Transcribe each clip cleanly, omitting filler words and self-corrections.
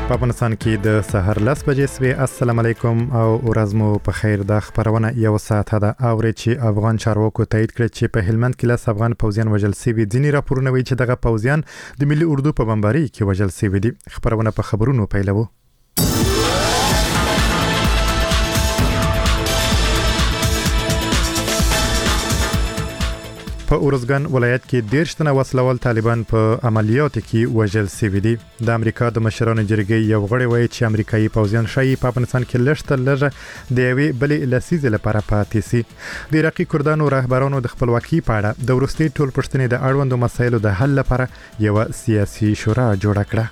په افغانستان کې د سحر 10 بجې سوي. السلام علیکم او ورځ مو په خیر. د خبرونه یو ساعت ده اوري چې افغان چارواکو تایید کړ چې په هلمند کې 10 افغان پوځیان وژل شوي. ځینې راپورونه وایي چې دغه پوځیان د ملي اردو په بمباري کې وژل شوي دي. خبرونه په خبرونو پیلوو. په اورزګان ولایت کې 13 تنه وسلوال طالبان په عملیاتو کې وژل شوي دي. د امریکا د مشرانو جرګې یو غړی وایي چې امریکایي پوځیان شایي په افغانستان کې لږ د یوې بلې لسیزې لپاره پاتې شي. د عراقي کردانو رهبرانو د خپلواکۍ په اړه د وروستي ټول پوښتنې د اړوندو مسایلو د حل لپاره یو سیاسي شورا جوړه کړه.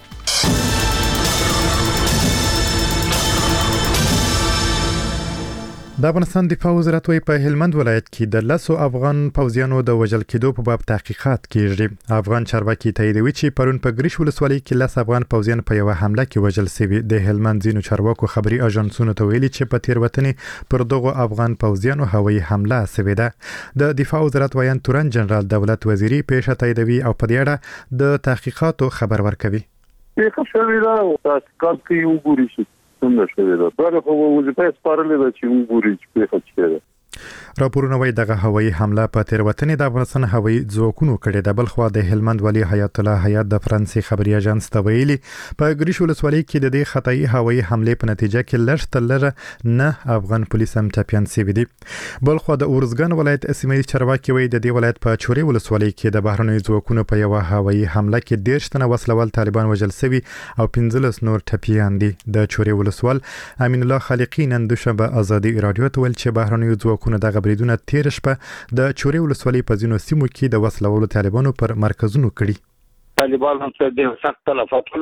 د افغانستان دفاع وزارت وايي په هلمند ولایت کې د 10 افغان پوځیانو د وژل کېدو په باب تحقیقات کیږي. افغان چارواکي تاییدوي چې پرون په ګریش ولسوالۍ کې 10 افغان پوځیان په یو حمله کې وژل شوي. د هلمند ځینو چارواکو خبري اژانسونو ته ویلي چې په تیروتنې پر دغه افغان پوځیانو هوایي حمله شوې ده. د دفاع وزارت وایي تورن جنرال دولت وزیری پیښه تاییدوي او په دې اړه د تحقیقاتو خبر ورکوي. څه شوی دا تحقیقات کوي وګوري چې څنګه شوی دا. دا خو وظیفه سپارلې ده چې وګوري چې په څه کې ده. راپورونه وايي دغه هوایي حمله په تیروتنې د افغانستان هوایي ځواکونو کړې ده. بل خو د هلمند ولی حیات الله حیات د فرانسې خبري اژانس ته ویلي په ګریش ولسوالۍ کې د دې خطای هوایي حمله په نتیجه کې لږ نه افغان پولیس هم ټپيان شوي دي. بل خو د اورزګان ولایت سیمې چارواکي وايي د دې ولایت په چوري ولسوالۍ کې د بهرنیو ځواکونو په یو هوایي حمله کې 13 تنه وسلوال طالبان وژل شوي او 15 نور ټپيان دي. د چوري ولسوال امین الله خالقی نن دوشنبه ازادي رادیو ته ویل چې بهرنیو ځواکونو دغه بریدونه تیر شپه د چوري ولسوالۍ په ځینو سیمو کې د وسلوالو طالبانو پر مرکزونو کړي. طالبانو څخه د سخت تلفاتونه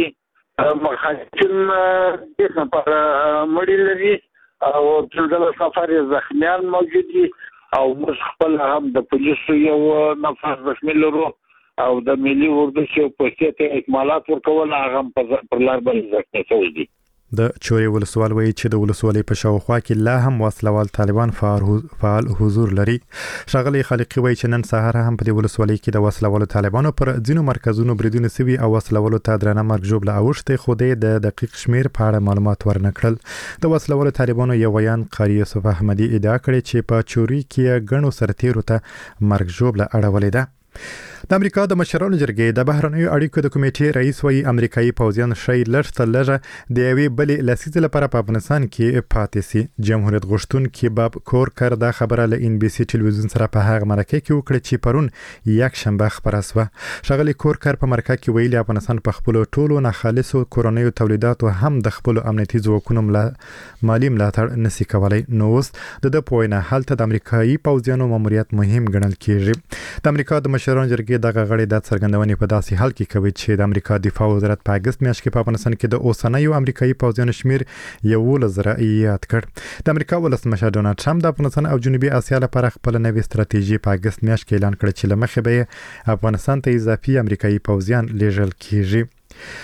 وشي مخالفین د پر مړي لري او د سفر زخمیان موجود دي او موږ خپل هم د پولیسو یو نفر زخمی لرو او د ملي اردو چې په څیر اکمالات ورکول هغه پر لار باندې زخمی شوی دي. د چوري ولسوال وایي چې د ولسوالۍ په شاوخوا کې لا هم وسلوال طالبان فعال حضور لري. شغلي خالقي وایي چې نن سهار هم په ولسوالۍ کې د وسلوالو طالبانو پر ځینو مرکزونو بریدونه سوي او وسلوالو ته درنه مرګ جوړه اوښته خو د دقیق شمیر په اړه معلومات ورنکړل. د وسلوالو طالبانو یو ویان قاری یوسف احمدي ادعا کړې چې په چوري کې غنو سرتیرو ته مرګ جوړه اړولې ده. د امریکا د مشرانو جرګې د بهرنیو اړیکو د کمیټې رئیس وایي امریکایي پوځیان شای لږ د یوې بلې لسیزې لپاره په افغانستان کې پاتې شي. جمهوریت غوښتونکي باب کورکر دا خبره له ان بي سي ټلویزیون سره په هغه مرکه کې وکړه چې پرون یک شنبه خبره شوه. شغلي کورکر په مرکه کې ویلي افغانستان په خپل ټولو ناخالصو کورنیو تولیداتو هم د خپل امنیتي ځواکونو مالی ملاتړ نشي کولای. نو اوس د پوینه حالت د امریکایي پوځیانو ماموریت مهم ګڼل کیږي. د امریکا د مشرانو جرګې دغه غړي د څرګندونې په داسې حال کې کوي چې د امریکا دفاع وزارت په اگست میاشت کې په افغانستان کې د اوسنیو امریکایي پوځیانو شمیر 11,000 یاد کړ. د امریکا ولسمشر ډونالد ټرمپ د افغانستان او جنوبي اسیا لپاره خپل نوې ستراتیژي په اگست میاشت کې اعلان کړ چې لمخې به افغانستان ته اضافي امریکایي پوځیان لیږل کیږي.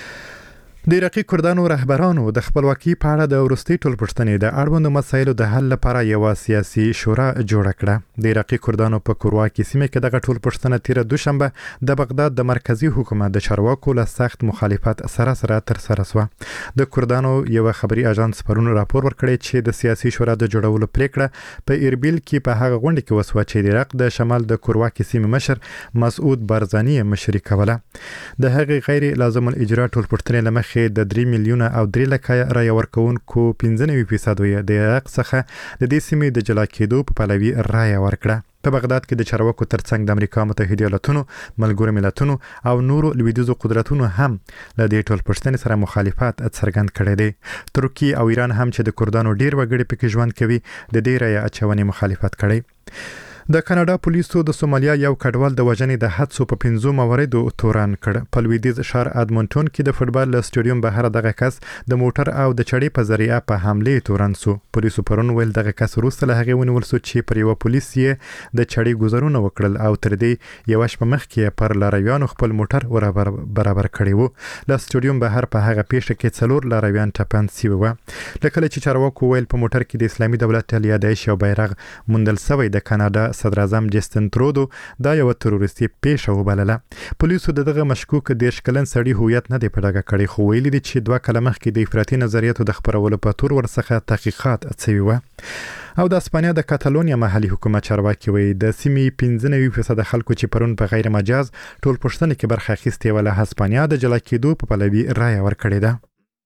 د عراقي کردانو رهبرانو د خپلواکۍ په اړه د وروستي ټول پوښتنې د اړوندو مسایلو د حل لپاره یو سیاسي شورا جوړه کړه. د عراقي کردانو په کورواکي سیمه کې دغه ټول پوښتنه تیر دوشنبه د بغداد د مرکزی حکومت د چارواکو له سخت مخالفت سره تر سره شوه. د کردانو یو خبري اژانس پرون راپور ورکړی چې د سیاسي شورا د جوړولو پریکړه په اربیل کې په هغه غونډه کې وسوه چې د عراق د شمال د کورواکي سیمه مشر مسعود بارزانی مشري کوله. د هغې غیر لازم الاجرا ټول پوښتنې لمخ د 3 میلیونه او 3 لکه رای ورکوونکو 95% د عراق څخه د دې سیمې د جلا کېدو په پلوي رای ورکړه. په بغداد کې د چارواکو ترڅنګ د امریکا متحده ایالاتونو، ملګرو ملتونو او نورو لویدیځو قدرتونو هم له دې ټول پوښتنې سره مخالفت څرګند کړی دی. ترکیه او ایران هم چې د کردانو ډیر وګړي پکې ژوند کوي د دې رای اچونې مخالفت کړی. د کاناډا پولیسو د سومالیا یو کډوال د وژنې د حادثو په 15 مواردو تورن کړ. په لویدیځ ښار ادمونټون کې د فوټبال له سټیډیوم بهر دغه کس د موټر او د چړې په ذریعہ په حمله تورن سو. پولیسو پرون ویل دغه کس وروسته له هغه ونیول سو چې پر یو پولیس یې د چړې گذرونه وکړل او تر دې یو شپه مخکې پر لارویانو خپل موټر برابر کړی وو. له سټیډیوم بهر په هغه پیښه کې 4 لارویان ټپيان شوي وو. لکه چې چارواکو ویل په موټر کې د اسلامي دولت الیادایش یو بیرغ موندل شوی د کاناډا صدر اعظم جستن ترودو دا یو تروریستي پیښه وبلله. پولیسو دغه مشکوک 10 کلن سړي هویت نه دی په ډاګه کړی، خو ویلي دي چې 2 کاله مخکې د افراطي نظریاتو د خپرولو په تور ورڅخه تحقیقات اڅوي و. او د اسپانیا د کاتالونیا محلي حکومت چارواکي وایي د سیمې 95% خلکو چې پرون په غیر مجاز ټول پښتنې کې برخه اخیستې وله هسپانیا د جلا کېدو په پلوي رایه ورکړې ده.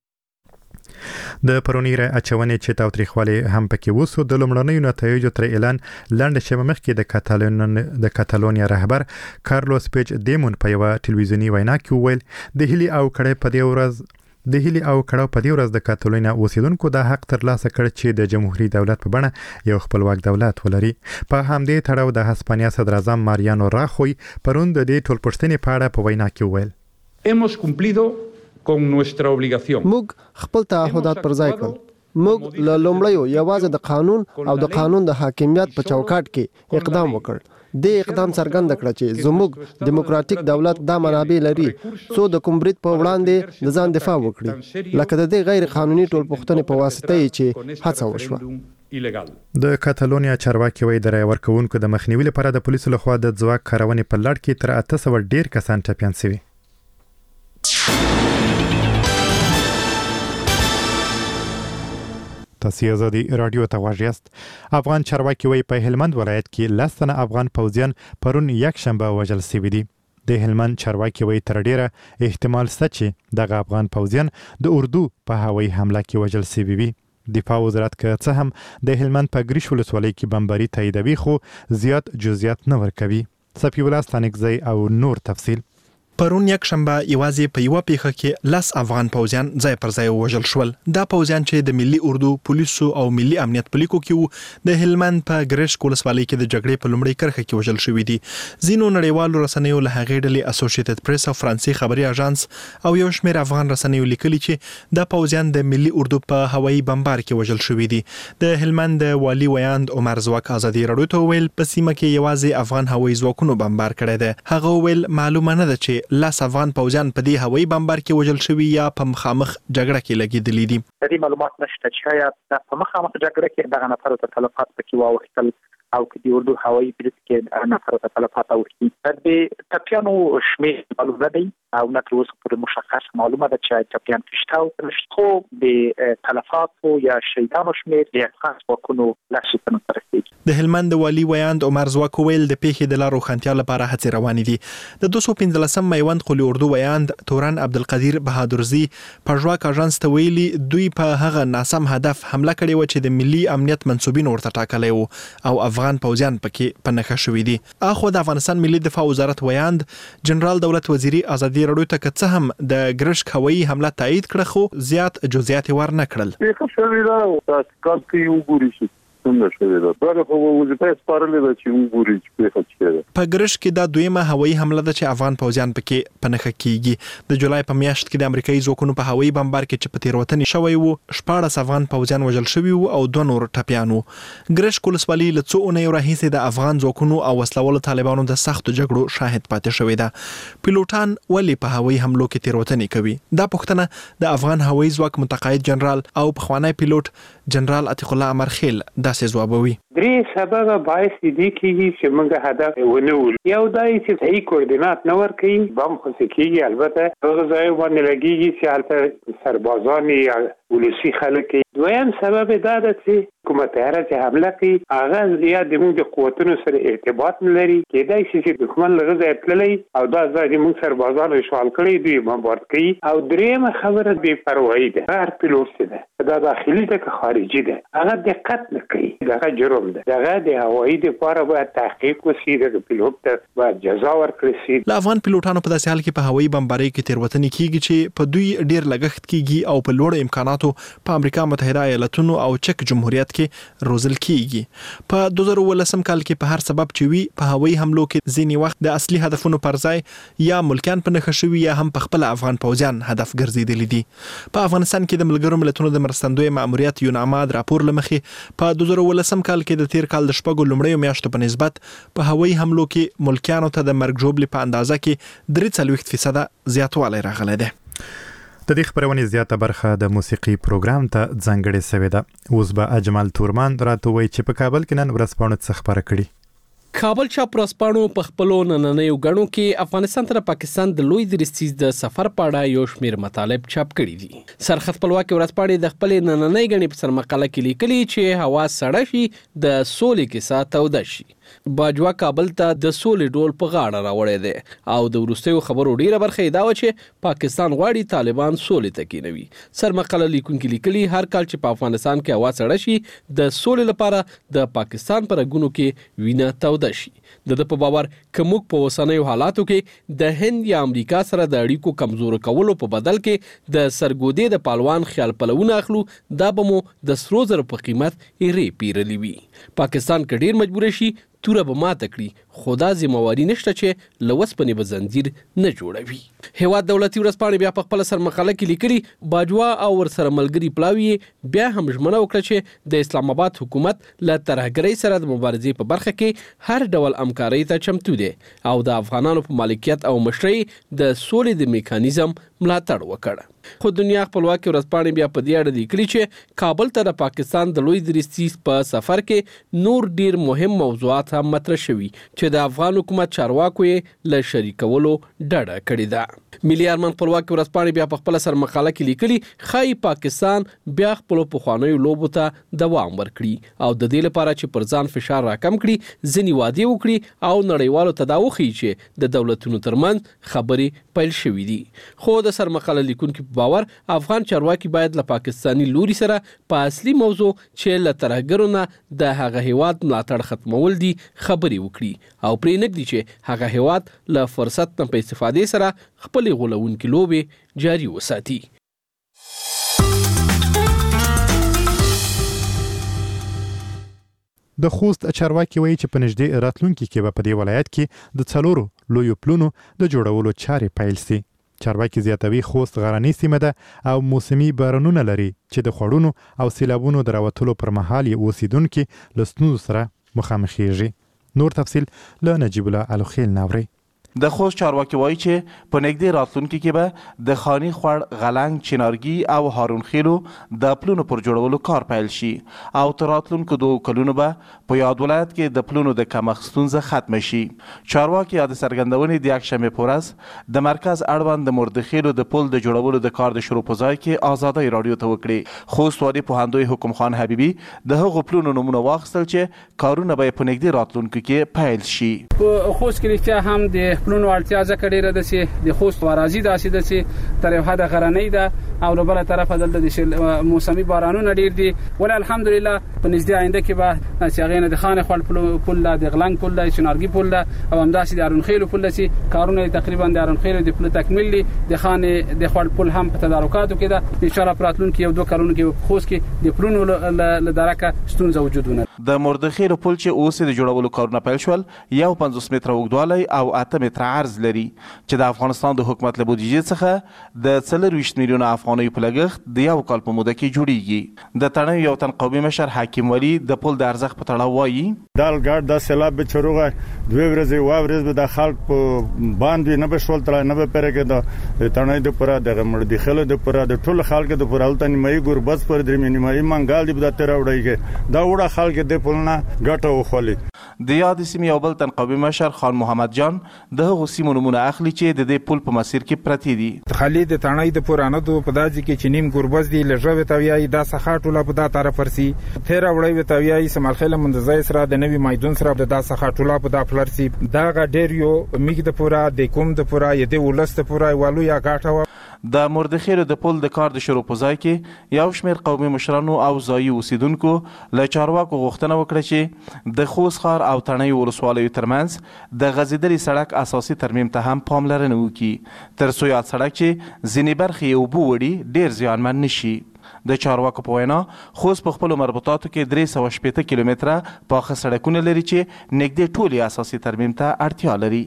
د پرونی رای اچونې چې تاوتریخوالی هم پکې وسو د لومړنیو نتایجو تر اعلان لنډ شمه مخکې د کاتالونیا رهبر کارلوس پیج دیمون په یو ټلویزیونی وینا کې وویل د هلي او کړه په دې ورځ د کاتالونیا اوسیدونکو د حق تر لاسه کړ چې د جمهوریت دولت په بڼه یو خپلواک دولت ولري. په همدې تړاو د هسپانیا صدر اعظم ماریانو راخوی پرون د دې ټول پښتنې په اړه په وینا کې وویل hemos cumplido con nuestra obligación. موږ خپل تعهدات پر ځای کړل. موږ له لومړیو یوازې د قانون او د قانون د حاکمیت په چوکاټ کې اقدام وکړ. د اقدام څرګند کړ چې زموږ دیموکراتیک دولت د منابع لري څو د کومبریت په وړاندې د ځان دفاع وکړي، لکه د غیر قانوني ټول پښتنې په واسطه چې هڅه وشوه. د کاتالونیا چارواکي وایي د رای ورکوونکو د مخنیوي لپاره د پولیسو لخوا د ځواک کارونې په لړ کې تر 800 ډیر کسان ټپیان شوي. تاسو آزادي رادیو ته واژیاست. افغان چارواکي وایي په هلمند ولایت کې 10 تنه افغان پوځیان پرون یک شنبه وژل شوي دي. د هلمند چارواکي وایي تر ډیره احتمال شته چې دغه افغان پوځیان د اردو په هوایي حمله کې وژل شوي وي. دفاع وزارت که څه هم د هلمند په ګریش ولسوالۍ کې بمباري تاییدوي خو زیات جزئیات نه ورکوي. صفي الله ستانکزی او نور تفصیل. پرون یک شنبه یوازې په یو پیښه کې 10 افغان پوځیان ځای پر ځای وژل شول. دا پوځیان چې د ملي اردو پولیسو او ملي امنیت پلیکو کې وو د هلمند په ګریش ولسوالۍ کې د جګړې په لومړۍ کرښه کې وژل شوي دي. ځینو نړیوالو رسنیو له هغې ډلې اسوسییټډ پریس او فرانسې خبري اژانس او یو شمېر افغان رسنیو لیکلي چې دا پوځیان د ملي اردو په هوایي بمبار کې وژل شوي دي. د هلمند والي ویاند عمر زواک آزادي رادیو ته ویل په سیمه کې یوازې افغان هوایي ځواکونو بمبار کړی دی. هغه ویل معلومه نه ده چې 10 افغان پوځیان په دې هوایي بمبار کې وژل شوي یا په مخامخ جګړه کې لګېدلي دي. د دې معلومات نشته چې آیا په مخامخ جګړه کې دغه نفرو ته تلفات پکې واوښتل او که د اردو هوایي بریټ کې نفرو ته تلفات اوښتي. د ټپیانو شمېر معلوم نه دی او نه تر اوسه پورې مشخص معلومه ده چې ټپیان شته او نشته، خو د تلفاتو یا شهیدانو شمېر د افغان ځواکونو له شتون سره رسیږي. د هلمند والي ویاند عمر زواک ویل د پیښې د لا روښانتیا لپاره هڅې روانې دي. د 215 میوند قلی اردو ویاند تورن عبدالقدیر بهادرزی په ژواک اژانس ته ویلي دوی په هغه ناسم هدف حمله کړې و چې د ملي امنیت منسوبین ورته ټاکلی و او افغان پوځیان پکې په نښه شوي دي. اخو د افغانستان ملي دفاع وزارت ویاند جنرال دولت وزیری آزادي رادیو ته که څه هم د ګرشک هوایي حمله تایید کړه خو زیات جزئیات ورنه کړل. تاسو کې وګورئ څنګه شوی دا دا خو وظیفه سپارلې ده چې وګوري چې پیښه چیرې په ګرشک کې دا دویمه هوایي حمله ده چې افغان پوځیان پکې په نښه کیږي. د جولای په میاشت کې د امریکایي ځواکونو په هوایي بمبار کې چې په تیروتنې شوی وو 14 افغان پوځیان وژل شوي وو او 2 نور ټپیان وو. ګرشک ولسوالۍ له څو اونیو راهیسې د افغان ځواکونو او وسلوالو طالبانو د سختو جګړو شاهد پاتې شوی ده. پیلوټان ولې په هوایي حملو کې تیروتنې کوي؟ دا پوښتنه د افغان هوایي ځواک متقاعد جنرال او پخوانی پیلوټ جنرال عتیق الله امرخیل داسې ځوابوي. درې سبب باعث دي کیږي چې موږ هدف ونیول. یو دا چې صحیح کوردینات نه ورکوي، بم خو کیږي البته هغه ځای باندې لګیږي چې هلته سربازان یا ولسی خلک. دویم سبب دا ده چې کومه طیاره چې حمله کوي هغه یا د موږ د قوتونو سره ارتباط نه لري، کېدای شي چې دښمن له ځای تللی او دا ځای د موږ سربازان اشغال کړي دوی بمبارد کوي. او دریمه خبره بې پروایي ده. هر پیلوټ چې ده دا داخلي ده که خارجي ده هغه دقت نه کوي، دغه جرم ده. دغه د هوایي دپاره باید تحقیق وشي، دغه پیلوټ ته باید جزا ورکړل شي. له افغان پیلوټانو په داسې حال کې په هوایي بمبارۍ کې تیروتنې کیږي چې په دوی ډیر لګښت کیږي او په لوړو امکاناتو په امریکا متحده ایالاتونو او چک جمهوریت کې روزل کیږي. په 2018 کال کې په هر سبب چې وي په هوایي حملو کې ځینې وخت د اصلي هدفونو پر ځای یا ملکیان په نښه شوي یا هم په خپل افغان پوځیان هدف ګرځېدلي دي. په افغانستان کې د ملګرو ملتونو د مرستندوی ماموریت یوناماد راپور لمخې په 2018 کال کې د تیر کال د شپږو لومړیو میاشتو په نسبت په هوایي حملو کې ملکیانو ته د مرګ ژوبلې په اندازه کې 43% زیاتوالی راغلی دی. د دې خبرونې زیاته برخه د موسیقي پروګرام ته ځانګړې شوې ده. اوس به اجمل تورمان راته وایي چې په کابل کې نن ورځپاڼو څه خبره کړي. کابل چاپ ورځپاڼو په خپلو نننیو غړو کې افغانستان تر پاکستان د لوی درستیز د سفر په اړه یو شمېر مطالب چاپ کړي دي. سرخط خپلواکي ورځپاڼې د خپل نننۍ غړي په سر مقاله کې لیکلي چې هوا سړه شي د سولې کیسه توده شي. باجوا کابل ته د سولې ډول په غاړه راوړی دی او د وروستیو خبرو ډیره برخه دا و چې پاکستان غواړي طالبان سولې ته کینوي. سر مقاله لیکونکي لیکلي هر کال چې په افغانستان کې هوا سړه شي د سولې لپاره د پاکستان پر غونو کې وینه توده شي. د په باور کومک په وسنیو حالاتو کې د هند یا امریکا سره د اړیکو کمزور کولو په بدل کې د سرګودې د پالوان خیال پلوونه اخلو دا به مو د سرو زر په قیمت یې پیرلی وي. پاکستان کې ډیر مجبور شي توره به ماته کړي خو دا ذمہواری نشته چې لوسپنې به زنجیر نه جوړوي. هیواد دولتي ورځپاڼې بیا په خپل سر مقاله کې لیکلي باجوا او ورسره ملګری پلاوی بیا هم ژمنه وکړه چې د اسلام آباد حکومت له ترهګرۍ سره د مبارزې په برخه کې هر ډول همکارۍ ته چمتو دی او د افغانانو په مالکیت او مشرۍ د سولې د میکانیزم ملاتړ وکړ. خو دنیا خپلواکي ورځپاڼې بیا په دې اړه لیکلي چې کابل ته د پاکستان د لوی درستیز په سفر کې نور ډیر مهم موضوعات هم مطرح شوي چې د افغان حکومت چارواکو یې له شریکولو ډډه کړې ده. ملي ارمان خپلواکي ورځپاڼې بیا په خپل سر مقاله کې لیکلي ښایي پاکستان بیا خپل پخوانیو لوبو ته دوام ورکړي او د دې لپاره چې پر ځان فشار راکم کړي ځینې وعدې وکړي او نړیوالو ته دا وښيي چې د دولتونو ترمنځ خبرې پیل شوې دي. خو د سر مقاله لیکونکي باور افغان چارواکي باید له پاکستانی لوري سره په اصلي موضوع چې له ترهګرو نه د هغه هیواد ملاتړ ختمول دي خبرې وکړي او پرې نږدي چې هغه هیواد له فرصت نه په استفادې سره خپل غولونکي لوبې جاري وساتي. د خوست چارواکي وایي چې په نږدې راتلونکي کې به په دې ولایت کې د څلورو لویو پلونو د جوړولو چارې پیل شي. چارواکي زیاتوي خوست غرنۍ سیمه ده او موسمي بارانونه لري چې د خوړونو او سیلابونو د راوتلو پر مهال یې اوسیدونکي له ستونزو سره مخامخېږي. نور تفصیل له نجیب الله الخیل ناوري. د خوست چارواکي وایي چې په نږدې راتلونکي کې به د خاني خوړ غلنګ چنارګي او هارون خیلو د پلونو پر جوړولو کار پیل شي او تر راتلونکو 2 کلونو به په یاد ولایت کې د پلونو د کمښت ستونزه ختم شي. چارواکي د څرګندونې د یکشنبه په ورځ د مرکز اړوند د مردخیلو د پل د جوړولو د کار د شروع په ځای کې آزادۍ رادیو ته وکړي. خوست والي پوهندوی حکم خان حبیبي د هغو پلونو نمونه واخیستل چې کارونه به په نږدې راتلونکو کې پیل شي. په خوست کې رښتیا هم د پلونو اړتیا ځکه ډیره ده چې د خوست وارازي داسې ده چې تر یو حده غرنۍ ده او له بله طرفه دلته د موسمي بارانونه ډیر دي ولې الحمدلله په نږدې آینده کې به چې هغې نه د خانې خوړ پل ده د غلنګ پل ده چنارګي پل ده او همداسې د هارون خیلو پل ده چې کارونه تقریبا د هارون خیلو د پل تکمیل دي د خانې د خوړ پل هم په تدارکاتو کې ده. انشاءالله په راتلونکي 1-2 کلونو کې په خوست کې د پلونو له درکه ستونزه وجود ونه د مردخیلو پل چې اوس د جوړولو کارونه پیل شول 50 متره اوږدوالی او 8 متره عرض لري چې د افغانستان د حکومت له بودیجې څخه د 24 میلیونه افغانیو په لګښت د 1 کال په موده کې جوړیږي. د تړون یو تن قومي مشر حکیم ولی د پل د ارزښت په تړاو وایي دال ګارد د سیلاب به چروغه 2 ورځې واورز به د خلک په باندې نه بشول تر نه به پرګه د تړون د پره د مړ دي خله د پره د ټول خلک د پره التن مې ګوربس پر درې نیمه منګال دی د تر وړایږي دا وړه خلک د پلنا ګټه وخولي. د یاد سیمې یو بل تن قومي مشر خان محمد جان د هغو سیمو نمونه اخلي چې د دې پل په مسیر کې پرتی دي. خالد تڼۍ د پورانه دو په داځي کې چې نیم ګوربز دی لږه وتاویای دا سخه ټوله په دا طرف ورسي تیر وړي وتاویای سمالخله منځای سره د نوی مایدون سره د دا سخه ټوله په دا فلرسي دا غډیر یو میګ د پورا د کوم د پورا ی د ولست پورا والو یا غاټه د مردخیلو د پل د کار د شروع په ځای کې یو شمېر قومي مشرانو او ځایي اوسیدونکو له چارواکو غوښتنه وکړه چې د خوست ښار او تڼۍ ولسوالیو ترمنځ د غځېدلي سړک اساسي ترمیم ته هم پاملرنه وکړي تر څو یاد سړک چې ځینې برخې یې اوبه وړي ډېر زیانمن نه شي. د چارواکو په وینا خوست په خپلو مربوطاتو کې 380 کیلومتره پاخه سړکونه لري چې نږدې ټولې اساسي ترمیم ته اړتیا لري.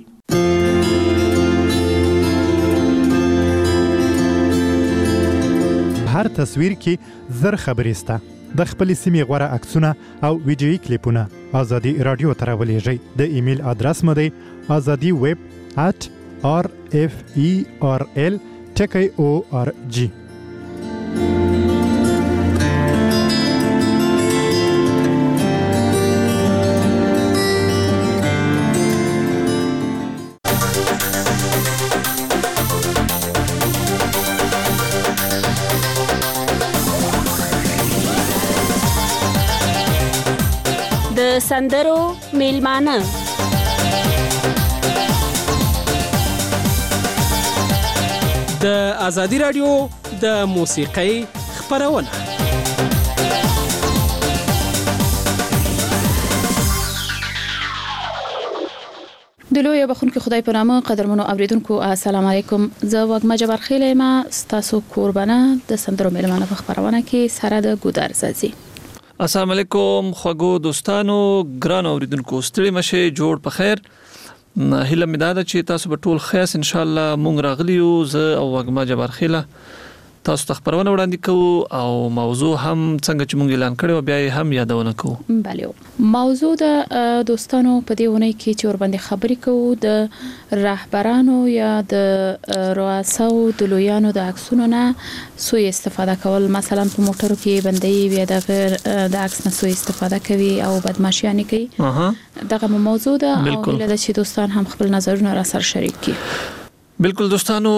هر تصویر کې زر خبرې سته. د خپل سیمې غوره عکسونه او ویډیویي کلیپونه ازادي رادیو ته راولېږئ. د ایمیل ادرس مو دی azadiweb@rferl.org. د سندرو میلمانه د ازادي رادیو د موسیقۍ خبرونه د لوی بخونکو خدای په نامه قدرمنو اوریدونکو السلام علیکم زه وګما جبر خیله ما ستاسو قربانه د سندرو میلمانه په خبرونه کې سره د ګودر زازي السلام علیکم خوږو دوستانو ګران اوریدونکو ستړي مشه جوړ په خیر هله مداده چې تاسو په ټول خاص ان شاء الله مونږ راغلیو زه او وګما جبر خیله تاسو ته خبرونه وړاندې کوو او موضوع هم څنګه چې مونږ اعلان کړو بیا هم یادونه کوو بله موضوع د دوستانو په دې ونه کې چې ور باندې خبرې کوو د رهبرانو یا د رؤساو د لویانو د عکسونو نه سوء استفاده کول مثلا په موټرو کې بندي بیا د عکس نه سوء استفاده کوي او بدمعشي کوي دغه موضوع ده او له چې دوستان هم خپل نظرونه را سره شریک کړي بالکل دوستانو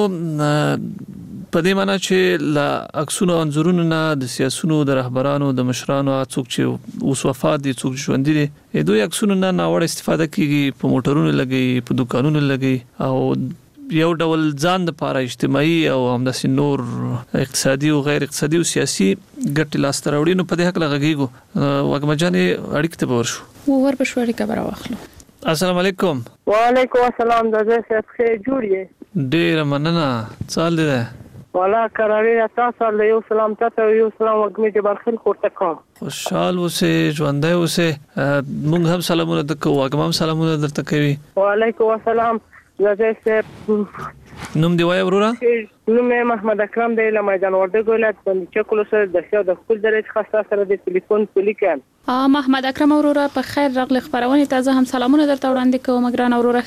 په دې معنی چې لا عکسونو انځورونو نه د سیاسيونو د رهبرانو د مشرانو څوک چې اوس وفات دي څوک ژوند دي دوی عکسونو نه ناوړه استفاده کوي په موټرونو لګي په دکانونو لګي او یو ډول ځان د لپاره اجتماعي او همداسې نور اقتصادي او غیر اقتصادي او سیاسي ګټې لاس ته راوړي نو په دې حق لغږیږو وګما جانې اړیکه ته ورشو ور بشوړی خبر واخلو السلام علیکم وعلیکم السلام د زه څخه جوړی ډیر مننه څال دی والا قراري تاسو له یو سلام ته یو سلام وګمې جبر خل خورته کوم خوشحال اوسه ژوندۍ اوسه مونږ هم سلامونه درکو وګم هم سلامونه درته کوي وعلیکم السلام زه نوم دی وای ورورا نوم محمد اکرم دی له میدان وردګ ولایت باندې چکلو سره د شاو د خپل درجه خاصه سره د ټلیفون پلیکم محمد اکرم ورورا په خیر راغلی خبرونه تازه هم سلامونه درته وړاندې کوم ګران ورورا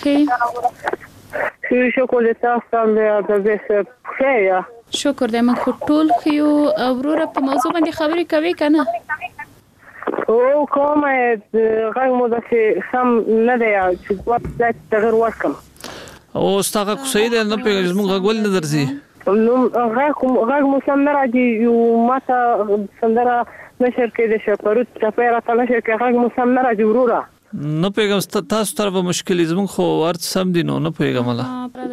خي شکر تاسو ته د خیا شکر دې من خو ټول خيو وروره په موضوع باندې خبرې کوي کنه او کومه غږ مو د سم نه دی چې وخت تغیر وکم او ستاسو خو سید نه پیږم موږ غول نه درځي نو غږ مو سم نه راځي یو ماته سندره نشر کې د شپروت چپیره تل نشر کې غږ مو سم نه راځي وروره نه پیغام تاسو طرفه مشکل زمون خو ورت سم دي نو نه پیغام الله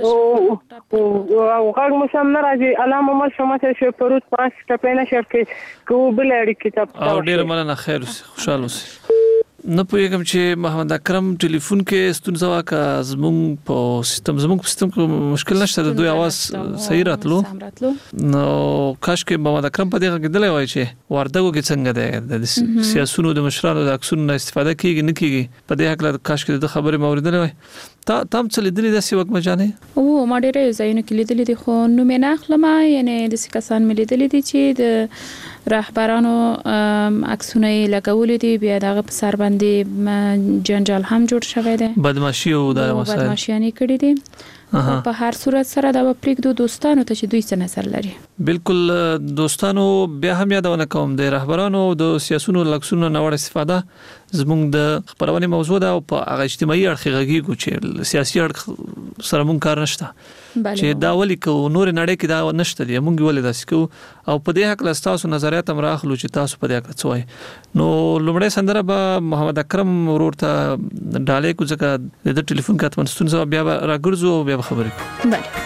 او غږ مو سم نه راځي علامه مل شمه چې پروت پاس ټپینه شر کې کو بل اړ کتاب او ډیر مننه خیر خوشاله اوسئ نه پوهیږم چې محمد اکرم ټلیفون کې ستونزه واکه زموږ په سیستم کې مشکل نشته د دوی आवाज صحیح راتلو نو کاش کې محمد اکرم په دې کې دلای وای چې وردګو کې څنګه ده د سیاسيونو د مشرانو د عکسونو نه استفاده کیږي نه کیږي په دې حق کاش کې د خبرې موریدل وای تام څه لیدلې د سی وخت مجانې او ما ډېرې ځایونه کې لیدلې دي خو نو مې نه اخلم یعنی د سکسان مې لیدلې دي چې د رهبرانو عکسونه لګولې دي بیا دغه په سر باندې جنجال هم جوړ شوی دی بدمعشي او د مسایل بدمعشي کړي دي په هر صورت سره دا پریک دو دوستانو ته چې دوی څه نظر لري بالکل دوستانو بیا هم یادونه کوم د رهبرانو د سیاسيونو لکسونو نوړ استفاده زموږ د خبرونه موضوع ده او په هغه اجتماعي اړخ غږیږي چې سیاسي اړخ سره مونږ کار نشته چې دا ولي کو نور نړۍ کې دا نشته دی مونږ ولې داسې کو او په دې حق تاسو نظریات هم راخلو چې تاسو په دې حق څه وای نو لومړی سندره به محمد اکرم ورور ته ډالې کو ځکه د ټلیفون کاتمن ستونزه بیا راګرځو بیا خبرې بله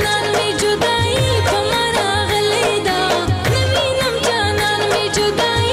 जुदाई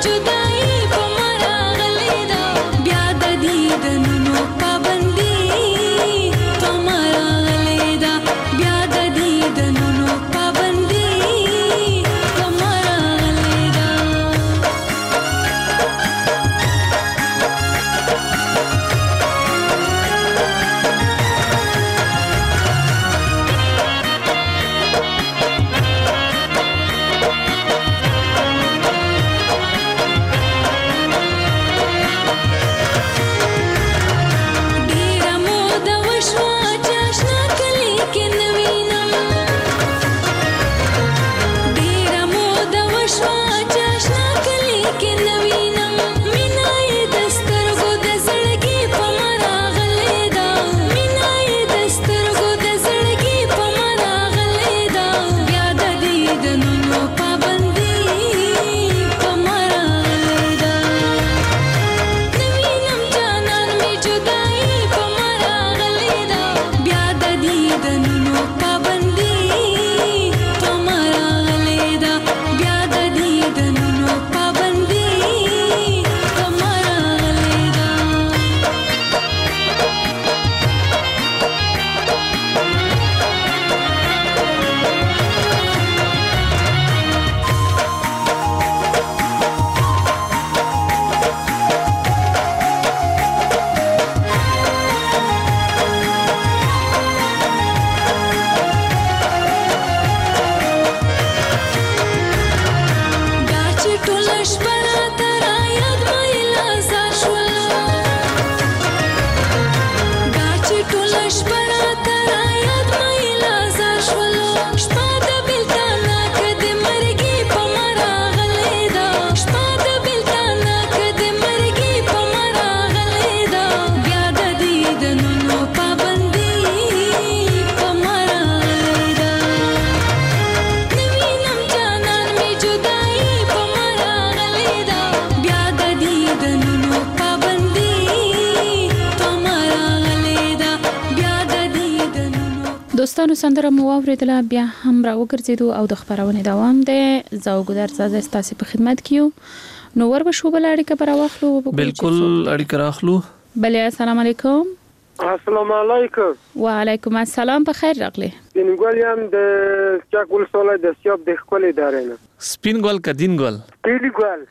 دوستانو سندره مو واوریدله بیا هم را وګرځیدو او د خبرونه دوام ده زو ګدر ساز تاسو په خدمت کیو نو ور به شو بل اړیکه پر واخلو بالکل اړیکه راخلو بله السلام علیکم السلام علیکم وعلیکم السلام په خیر راغلی سپینګول یم د چاکول سولای د سیاب د خپل ادارې نه سپینګول ک دینګول دینګول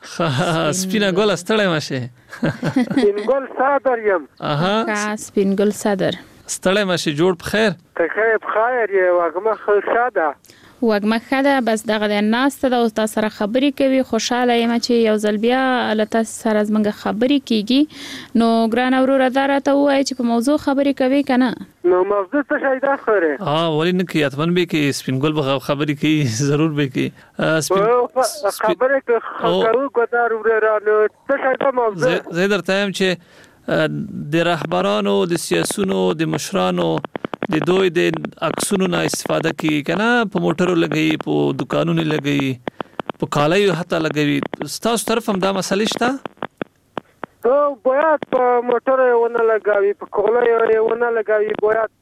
سپینګول استړی ماشه سپینګول صادر یم کا سپینګول صادر ستړی ماشه جوړ په خیر ته خیر بخیر یې واګمه خاصه وګمه خاله بس دغه د ناس ته د استاد سره خبرې کوي خوشاله یم چې یو ځل بیا لته سره زمنګ خبرې کیږي نو ګران اورور دراته وای چې په موضوع خبرې کوي کنه نو موضوع څه شي دا خبره ولې نه کی اتمن به کې سپینګول به خبرې کوي ضرور به کې خبره کوي ګدار ورانو څه شي دا موضوع زه درته هم چې د رهبرانو د سیاسونو د مشرانو د دوی د عکسونو نه استفاده کوي کنه په موټرو لګي په دکانونو لګي په کالایو حتی لګوي ستاسو طرف هم دا مسلې شته او باید په موټر ونه لګوي په کالایو ونه لګوي باید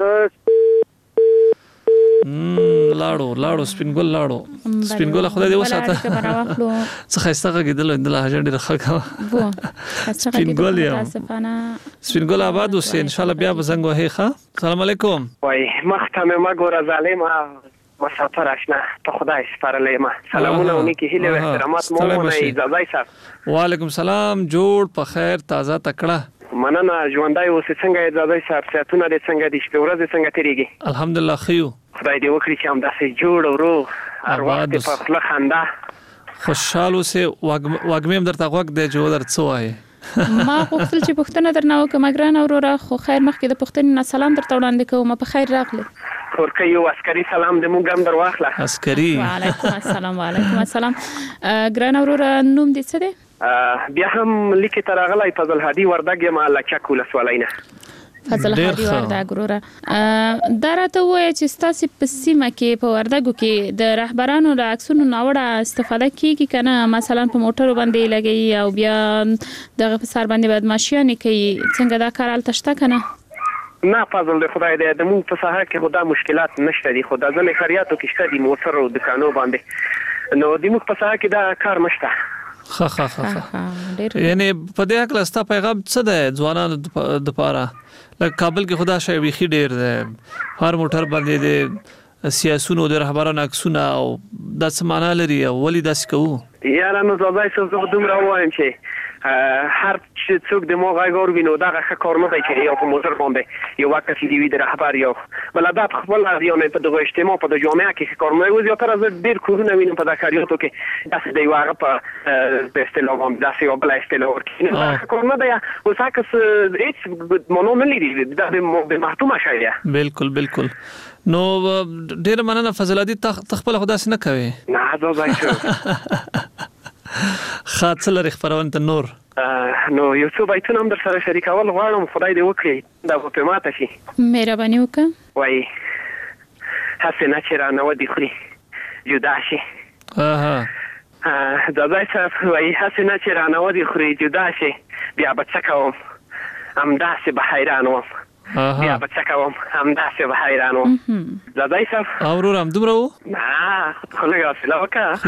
لاړو سپینګول سپینګول خدای دې وساته څه خسته غږیدل د لهجه ډیره ښه سپینګول سپینګول آباد اوسه ان شاء الله بیا بزنګ وهي ښه السلام علیکم وای مختمه ما ګور ظالم مسافر آشنا ته خدای سپارلې ما سلامونه ونکي هله و احترامات مو نه اجازه صاحب وعلیکم السلام جوړ په خیر تازه تکړه مننه ژوندای اوس څنګه اجازه صاحب ساتونه دې څنګه دې شپه ورځ څنګه تیریږي الحمدلله خيو خدای دې وکړي چې هم داسې جوړ او روغ هر وخت په خپل خندا خوشاله سه واګمیم درته غوږ دی چې ودر څه وایي ما غوښتل چې پښتنه درنه وکم ګران اورور خو خیر مخکې د پښتنې نه سلام درته وړاندې کوم په خیر راغلی ورکه یو عسکري سلام دې مونږ هم در واخله عسکري وعلیکم السلام ګران اورور نوم دې څه دی بیا هم لیکي ترغلای فضل هادي وردګ یم الله چکول سوالینه فضل هادي وردګ ګروره درته وای چې ستاسو په سیمه کې په وردګو کې د رهبرانو د عکسونو ناوړه استفاده کیږي کنه مثلا په موټرو باندې لګي او بیا دغه په سر باندې بدمعشي کوي څنګه دا کار الته شته کنه نه فضل د خدای دې د مو په ساحه کې خدا مشکلات نشته دي خدا ځنه خریاتو کې شته دي موټر او دکانو باندې نو د مو په ساحه کې دا کار مشته یعنی په دې حق لستا پیغام څه ده ځوانانو د پاره لکه کابل کې خدا شي ویخي ډیر ده هر موټر باندې د سیاسونو د رهبرانو عکسونه او د سمانه لري او ولې داس کوو یاره نو زړای څه دومره وایم چې هر څوک د موغه غور وینو دا ښه کار نه دی چې یو په موټر باندې یو وخت چې دی د رهبر یو بل دا خپل یو نه په دغه اجتماع په د جامعه کې کار نه وي تر از ډیر کورونه وینم په دکاریاتو کې داسې دی واغه په استلام داسې یو بل استلام ورکینه کار نه دی او ساکس هیڅ مونږ نه لري دا به محتومه شایي بالکل نو ډیر مننه فضل عادی تخپل خدا سينه کوي نه دا ځای خاطر لري خبرونه ته نور نو یو څه بایتونه هم در سره شریکول غواړم خدای دې وکړي دا په ماته شي مهرباني وکړه وای حسنه چې را نو دي خوري جدا شي دا ځای څه وای حسنه چې را نو دي خوري جدا شي بیا به څه کوم همداسې به حیران وم بیا به څه کوم همداسې به حیران وم دا ځای څه اورور هم دومره و نه خو لږ حوصله وکړه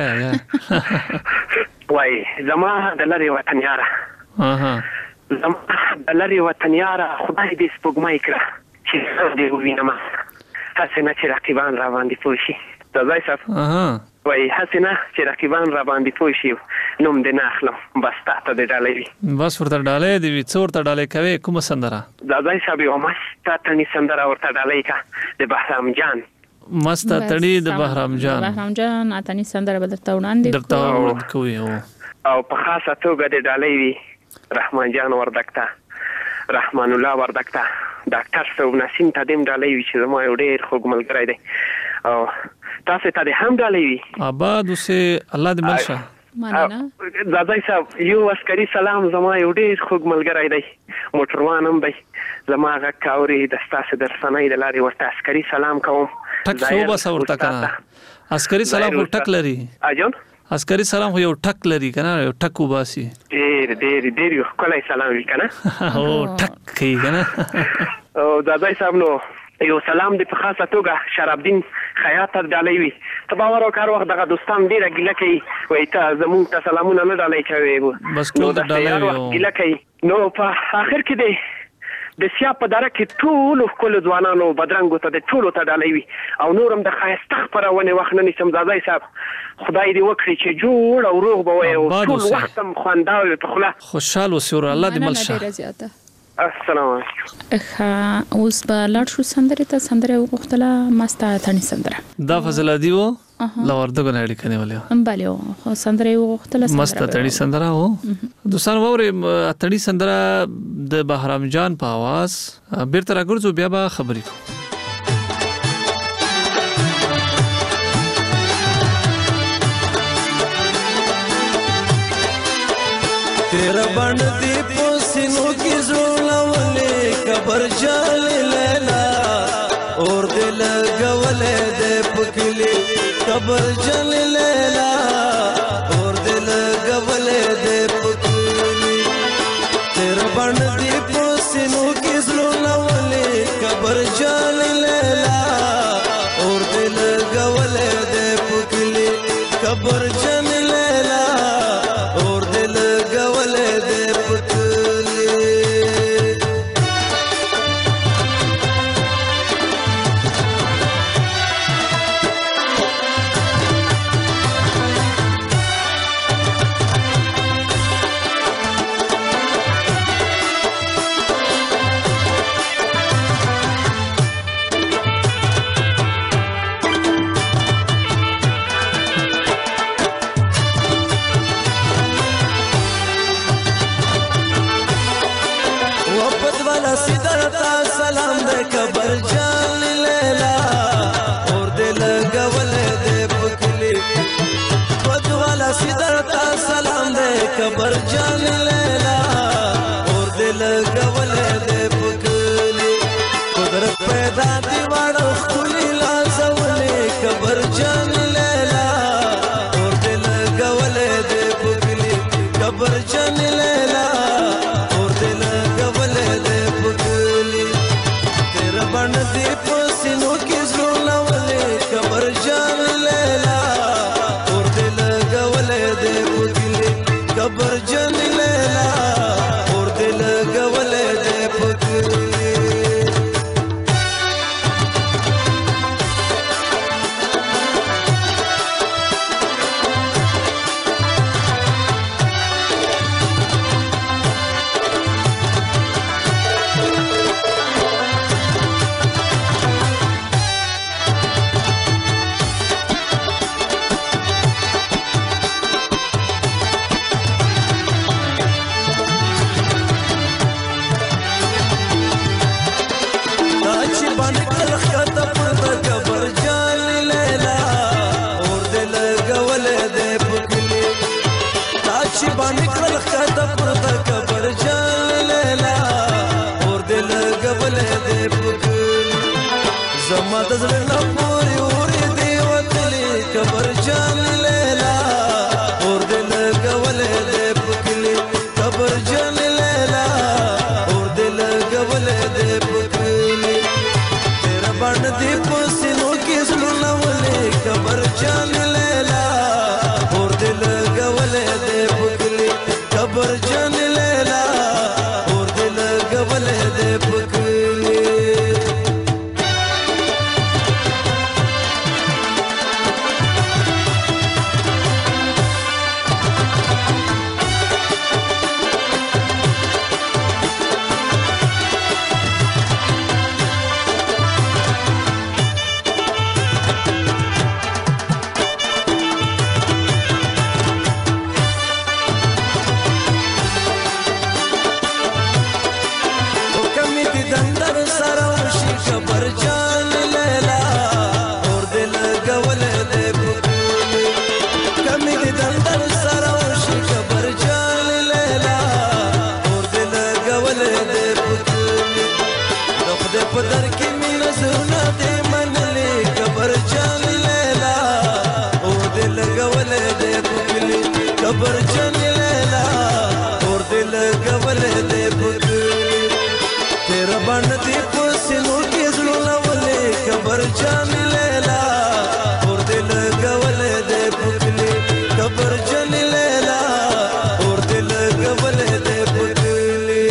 یا وای زما د لرې وطن یاره زما د لرې وطن یاره خدای دې سپوږمۍ کړه چې دې ووینم هسې نه چې رقیبان را باندې پوه شي دا ځای صاحب وای هسې نه چې رقیبان را باندې پوه شي نوم دې نه اخلم بس تا ته دې ډالۍ وي بس ورته ډالۍ دې وي څه ورته ډالۍ کوې کومه سندره دا ځای صاحب یو مسته تڼۍ سندره ورته ډالۍ کړه د بهرام جان مسته تڼۍ د بهرام جان اتنی سندره به درته وړاندې کوي او په خاصه توګه د ډالۍ وي رحمان جان وردګ ته رحمان الله وردګ ته ډاکټر صاحب نسیم ته دیم ډالۍ وي چې زما یو ډېر خوږ ملګری دی او تاسو ته دې هم ډالۍ وي آباد اوسې الله دې مل شه مننه دادای صاحب یو عسکري سلام زما یو ډېر خوږ ملګری دی موټروان هم دی زما غږ کاوري د ستاسو درسنۍ د لارې ورته عسکري سلام کوم ټک خو بس ورته کنه عسکري سلام خو ټک لري اجون عسکري سلام خو یو ټک لري کنه یو ټک وباسي ډېر یو کله سلام وی کنه او ټک کوي کنه او دادای صاحب نو یو سلام دی په خاصه توګه شراب الدین خیاط ته ډالۍ وي ته باور وکړ وخت دغه دوستان ډیره ګیله کوي وای ته زموږ ته سلامونه نه ډالۍ کوي بس ټول ډالۍ ګیله کوي نو په اخر کې دی د سیا په دره کې ټول خپل ځوانانو بدرنګو ته د ټولو ته ډالۍ وي او نورم د خایسته خبرونه وخت نه نشم دادای صاحب خدای دې وکړي چې جوړ او روغ به وي او ټول وخت هم خوانداوي په خله خوشاله وسور الله دې مل شه السلام علیکم اوس به لاړ شو سندره ته سندره وغوښتله مسته تڼۍ سندره دا فضل عادی و لوردګو نه اړیکه نیولې بله خو سندره وغوښتله مسته تڼۍ سندره و دوستان ووري تڼۍ سندره د بهرام جان په आवाज بیرته راګرځو بیا به خبرې کوو تیرا بند دی پوسینو کی زولولے کبر جال لیلا اور دل گولے دے پکلی کبر جال لیلا اور دل گولے دے پکلی تیرا بند دی پوسینو کی زولولے کبر جال لیلا اور دل گولے دے پکلی کبر جال لیلا اور دل گولے دے پکلی سلام دے کبر جان لیلا اور دل گولے دے پکلی خود والا سدرتا سلام دے کبر جان لیلا اور دل گولے دے پکلی قدرت پیدا دیوار خلی لازولے کبر جان لیلا اور دل گولے دے پکلی کبر جان لیلا اور دل گولے دے پکلی بند دی پوسینو کی زولولے کبر جان لیلا اور دل گولے دے پکلی کبرجن لیلا اور دل گولے دے پکلی زما د زړه نه پورې اورې دی وتلې کبرجن لیلا اور دل ګولې دې پکلي کبرجن لیلا اور دل ګولې دې پکلي تیرا باندې دې پسینو کې زړه ولې کبرجن لیلا اور دل ګولې دې پکلي کبرجن لیلا اور دل ګولې دې پکلي پدر کی مین زونه دې منلې کبرجن لیلا اور دل ګولې دې پکلي کبرجن لیلا اور دل ګولې دې پکلي تیرا باندې پسینو کې زړه ولې کبرجن لیلا اور دل ګولې دې پکلي کبرجن لیلا اور دل ګولې دې پکلي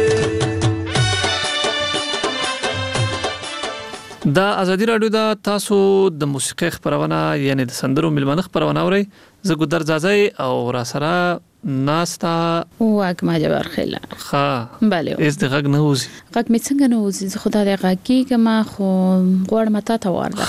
دا ازادي رادیو دا تاسو د موسیقي خبرونه یعنی د سندرو ملمنه خبرونه اورئ زه ګودر زازای او را سره ناستا واګما جبر خلا ها بله اس دغه نه وځي غږ می څنګه نه وځي خدای دې غږی کما خو غوړ متا ته ورده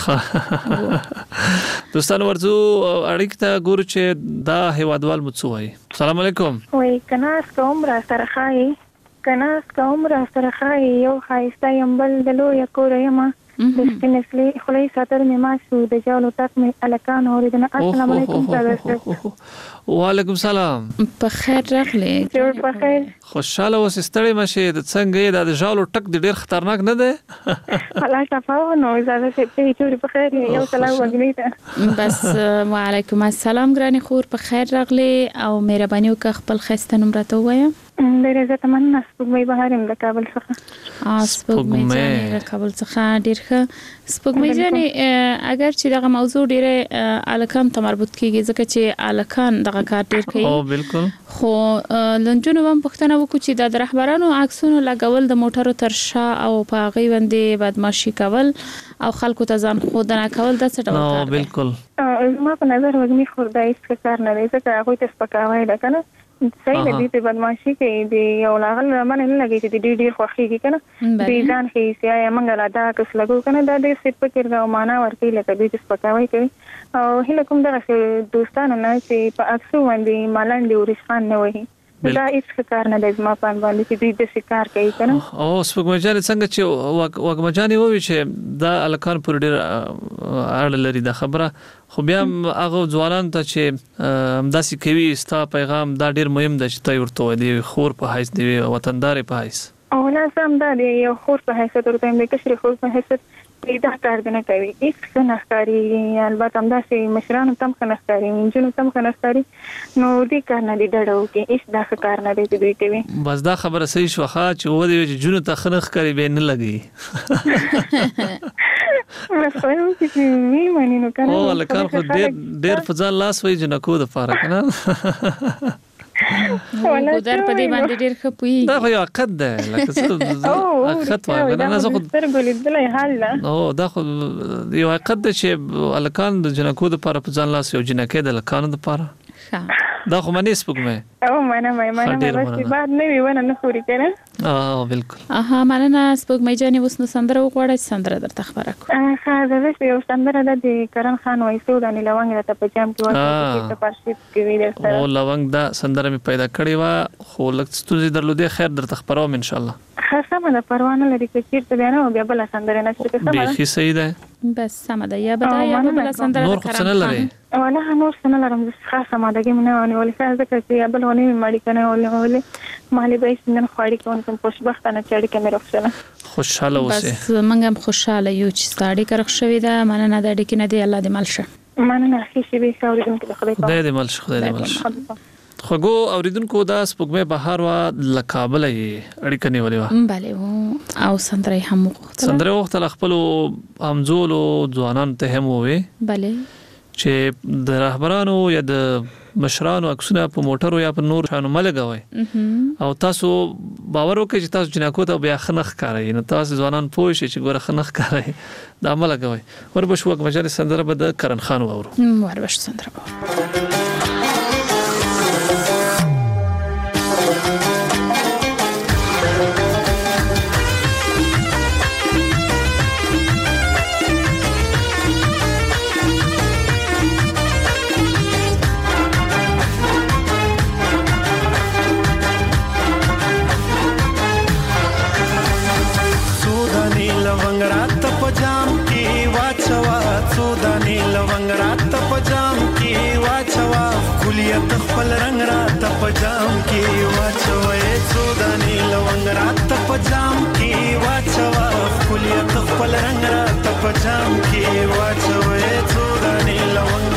دوستانو ورځو اړیک ته ګور چې دا هیوادوال مڅوي السلام علیکم وای کناس کوم را سره خای کناس کوم را سره خای یو خایسته یمبل دلو یکور یما د سپینسلی خلی ساتر می ماسو د جالو تک می الکان اوریدنه السلام علیکم تاسو وعلیکم سلام په خیر راغلی جوړ په خیر خوشاله اوس ستړي مشه د څنګه د جالو ټک د ډیر خطرناک نه ده الله تفاو نو زاده په جوړ په خیر یو سلام وګنیته بس وعلیکم السلام ګرانی خور په خیر راغلی او مهرباني وکړه خپل خسته نمبر ته وایم ډیره زه تمنا سپوږمۍ بهارم د کابل څخه سپوږمۍ د کابل څخه ډیر ښه سپوږمۍ جانې اگر چې دغه موضوع ډیره الکان ته مربوط کیږي ځکه چې الکان دغه کار ډیر کوي او بالکل خو لنجونو هم پښتنه وکړي چې د رهبرانو عکسونو لګول د موټرو تر شا او په غي باندې بدمعشي کول او خلکو ته ځان خودنه کول د څه ډول کار دی بالکل ما په نظر وګمي خدای څخه کار نه دی ځکه هغه ته سپکاوی ده کنه صحیح دی په بدمعشي کې دی یو لاغل من نه لګي چې ډیر خوخيږي کنه دی ځان کې سیاي منګلا دا کس لګو کنه دا د سپ کې دا معنا ورته لکه دې سپکاوی کوي او هله کوم دغه دوستانو نه چې په اکسو باندې مالند ورسخان نه وایي دا هیڅ کار نه دی ما په باندې چې دې د شکار کوي کنه او سپوږمۍ څنګه چې وګمجاني ووي چې دا الکان پر ډیر اړه لري دا خبره خو بیا هغه ځوانان ته چې داسې کوي ستا پیغام دا ډیر مهم دی چې تاسو ورته دی خور په حیث دی وطندار په حیث او لازم دا دی یو خور په حیث ورته د کشر خور په حیث دا کار نه کوي هیڅ نه ښکاری البته هم دا چې مشرانو تم نه ښکاری انجنونو تم نه ښکاری نو دې کار نه دی ډړو کې هیڅ دا کار نه دی دوی کوي بس دا خبره صحیح شوخه چې و دې چې جنونو ته خنخ کوي به نه لګي مسخره چې می مانی نو کنه او لکه خو ډېر فضل لاس وای جنکو د فارق نه ګودر په دې باندې ډېر ښه پوهیږي. دا خو یو عقد ده لکه څه عقد وایي نه زه خو سترګو لیدلی حال ده. دا خو یو عقد ده چې هلکان د جنکو دپاره په ځان لاس یو جنکۍ د هلکانو دپاره دا خو منې سپوږمۍ مننه بس بعد نه وي ونه نه خوري که نه. بالکل مننه سپوږمۍ جانې. اوس نو سندره وغواړه چې سندره درته خبره کړو. ښه زه یو سندره ده د کرن خان وایي څو دانې لونګ راته په جام کې واچوه پارشیت کې وي درسره. لونګ دا سندره مې پیدا کړې وه خو لږ ستونزې درلودې. خیر درته خپروم انشاءالله. ښه سمه ده پروا نه لري که چېرته بیا نه بیا بله سندره نشته که سمه ده بیخي صحیح ده. بس سمه ده یا به دا یا به بله سندره نور خو څه نه لرې؟ والله نور څه نه لرم زه خاصه مادګي مې نه ونیولې ځکه چې یا بل ونې مې مړې که نه ونیولې مالې به یې نن خو اړیکه ونیسم خوشبختانه چې اړیکه مې روغ شوله. خوشحاله اوسې. بس موږ هم خوشحاله یو چې ستا اړیکه روغ شوې ده. مننه د اړیکې نه دی. الله دې مل شه. مننه ښې شېبې ښه اورېدونکي د خدای خدای دې مل شه. خدای دې مل شه. خوږو اوریدونکو دا سپوږمۍ بهار وا له کابل یې اړیکه نیولې وه. بله او سندره یې هم وغوښتله. سندره یې وغوښتله خپلو همزولو ځوانانو ته هم ووې بله چې د رهبرانو یا د مشرانو عکسونه په موټرو یا په نور شانو مه لګوئ او تاسو باور وکړئ چې تاسو جنکو ته بیا ښه نه ښکارئ. نو تاسو ځوانان پوه شئ چې ګوره ښه نه ښکارئ دا مه لګوئ. وربشو وږمجرې سندره به د کرن خان واورو. وربشو سندره به خپل رنگ رات پجام کی واچوي سوداني لونګ رات پجام کی واچوا خپلیت خپل رنگ رات پجام کی واچوي سوداني لونګ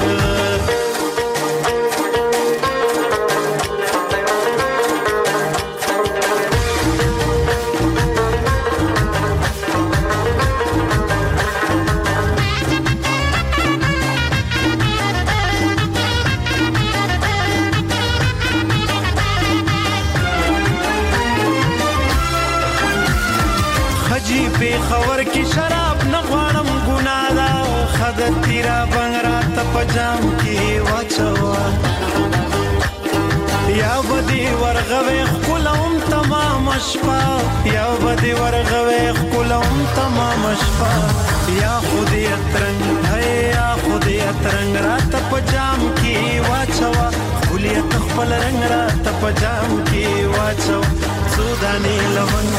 خبر کی شراب نه غواړم ګناه ده خدای تیرا بنگرا ته پجام کی واچوا یا بدی ورغوي خلوم تمام شپه یا بدی ورغوي خلوم تمام شپه یا خودی ترنګ ہے یا خودی ترنګ را ته پجام کی واچوا خلیت خپل رنگ را ته پجام کی واچوا سودانی لونګ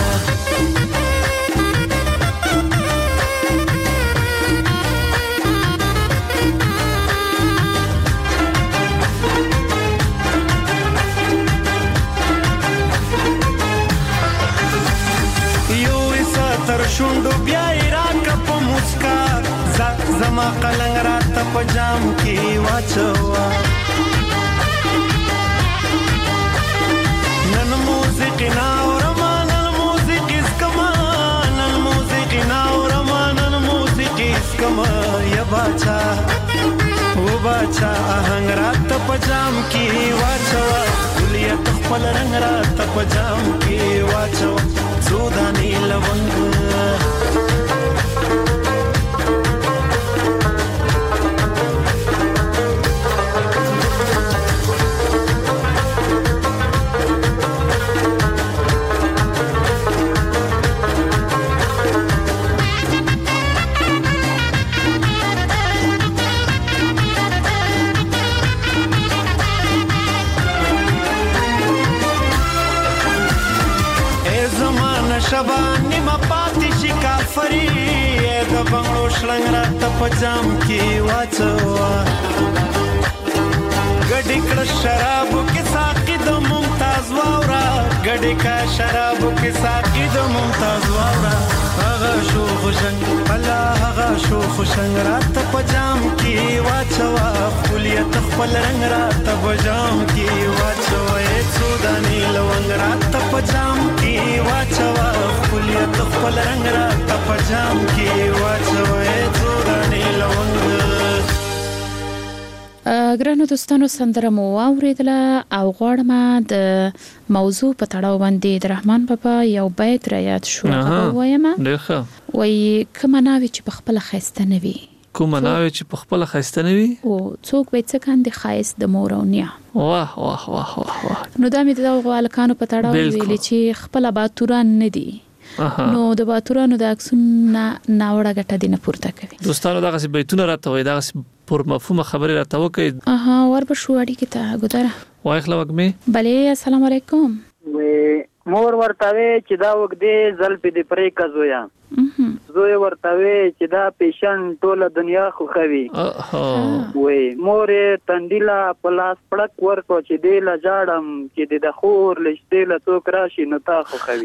شوندو بیا راکا په مسکا زما قلنګ رات په جام کې واچوا نن موسیقي نا اورما نن موسیقي اسکما نن موسیقي نا اورما نن موسیقي اسکما یا باچا و باچا آهنګ رات په جام کې واچوا کلیت خپل رنگ رات په جام کې واچوا سوداني لونګ شبانی ما پاتې شي کافری د بنگلو شلنګ راته پجام کې واچوا ګډې کړه شرابو کې ساقي د ممتاز واورا ګډې کا شرابو کې ساقي د ممتاز واورا هغه شو خوشنګ الله هغه شو خوشنګ راته پجام کې واچوا خلیت خپل رنگ راته پجام کې واچوا سوداني لونګ راته پجام کې واچوا خلیت خپل رنگ راته پجام کې واچوا سوداني لونګ ګرانو دوستانو سندره مو واوریدله او غواړم د موضوع په تړاو باندې د رحمان بابا یو بیت را یاد شو وایم ډېر ښه وای کومه ناوی چې په خپل خسته نه وي کومه ناوی چې په خپل خسته نه وي او څوک به څه کاندي خایس د مور او نیا واه واه واه واه نو دا مې د غوالکانو په تړاو ویل چې خپل باتوران نه دي نو د باتورانو د اکسون ناوړه ګټه دینه پورته کوي دوستانو دغه بیتونه راته وای دغه پر مفهوم خبره راته وکي ور به شو اړیکه ته ګذره وای خلا وګمه بلې السلام علیکم مور ورتاوي چې دا وګدې زلپې د پرې کزویا زوی ورتاوي چې دا پیشن ټوله دنیا خو خوي وې مور تندیلا پلاس پړک ورکو چې دی لا جاړم چې د خور لشتې له څوک راشي نو تا خو خوي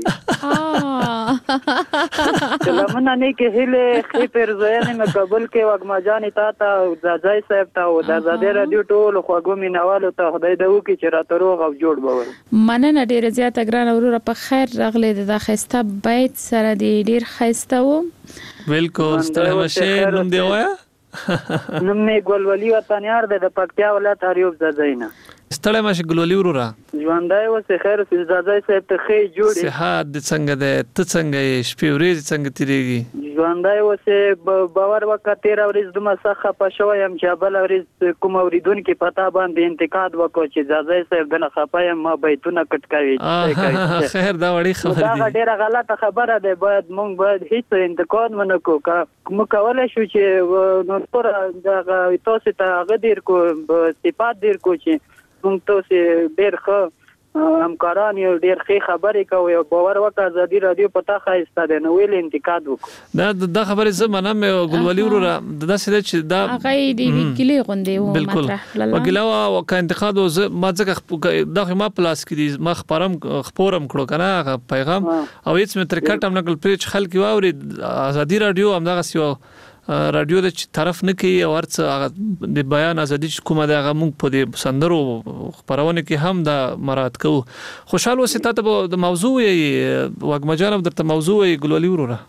کلمونه نه کې هله خې پر زوینه مقبول کې وګما جان تا ځای صاحب تا او د زاده رادیو ټول خوګو مینوالو ته خدای دې وکي چې راته روغ او جوړ بول مننه ډیره زیاته ګران اورور په خیر راغله د خسته بیت سره ډیر خسته و بالکل ستړی مشه نوم دی وایا نوم می ګولولي وطنيار د پکتیا ولایت اریوب زاینه ستړی مشه ګولولي ورورا ژوندای وسه خیر سې زاځای صاحب ته خې جوړي صحت د څنګه ده ته څنګه شپې ورځ څنګه تیریږي ژوندای وسه باور وکړه 13 ورځ د مسخه په شویم چې بل ورځ کوم اوریدون کې پتا باندې انتقاد وکړو چې زاځای صاحب دنه خپایم ما بیتونه کټکوي خیر دا وړي خبره ده دا ډیره غلطه خبره ده باید مونږ باید هیڅ انتقاد ونکو کوم کولای شو چې نو پر دا تاسو ته غدیر کو صفات دیر کو چې مونږ تاسو ډیر ښه همکاران یو ډیر ښه خبرې کوي او باور وکړه زادي رادیو پتا خایسته ده نو ویل انتقاد وکړو دا خبره زمانه مې ګلولي ورو دا څه چې دا هغه دی وکیل غوندي و مطرح کړل وکیلا او کا انتقاد ما ځکه دا ما پلاس کې ما خبرم کړو کنه پیغام او هیڅ مې ترکټ هم نقل پېچ خلک واوري زادي رادیو هم دا سیو رادیو د طرف نه کوي او ورڅ د بیان ازادي کومه د غمون په د سندرو خبرونه کې هم د مراد کوو خوشاله وسته ته د موضوع وګمجانب درته موضوع ګلولي وروره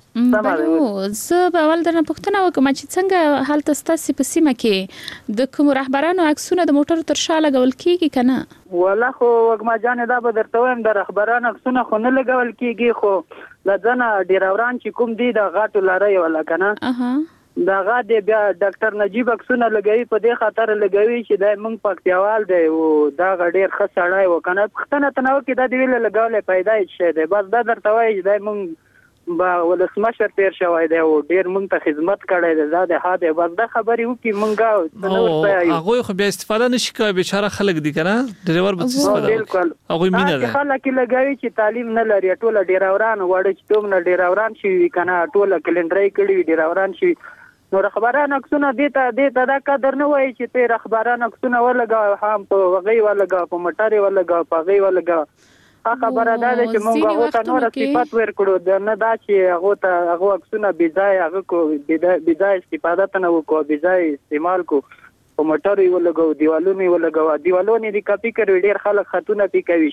زه به ول درنه پښتنه وکم چې څنګه حالت ستاسو په سیمه کې د کوم رهبرانو عکسونه د موټر تر شا لګول کیږي کنه ولا خو وګمجان دا به درته وایم د رهبرانو عکسونه خو نه لګول کیږي خو لځنه ډیراوران چې کوم دي د غاټو لاري ولا کنه دا غاډه بیا ډاکټر نجیب عکسونه لګوي په دې خاطر لګوي چې د مونږ پکتیوال دی او دا غډیر خسړای وکنه پښتنه تنو کې د دې ویل لګولې پیدا شي دی بس دا درته وایي چې مونږ با ولسمشر تیر شوی دی او ډیر مونږ ته خدمت کړی دی دا د هاده بس دا خبري وکي مونږه هغه خو بیا استفاده نشي کوي بیچاره خلک دي کنه ډریور به استفاده بالکل هغه مینه ده خلک لګوي چې تعلیم نه لري ټوله ډیراوران وړي چې دومره ډیراوران شي کنه ټوله کلندري کړي ډیراوران شي نو رخباران عکسونه دیتا دا قدر نه وای چې ته رخباران عکسونه ولګا هم په وغي ولګا په مټاري ولګا په غي ولګا خبره ده چې موږ هغه ته نور صفات ورکړو نه دا چې هغه عکسونه بيځای هغه کو بيځای استفاده نه وکړو بيځای استعمال کو په مټاري ولګو دیوالونه دي کاپی کړي ډیر خلک خاتونه پی کوي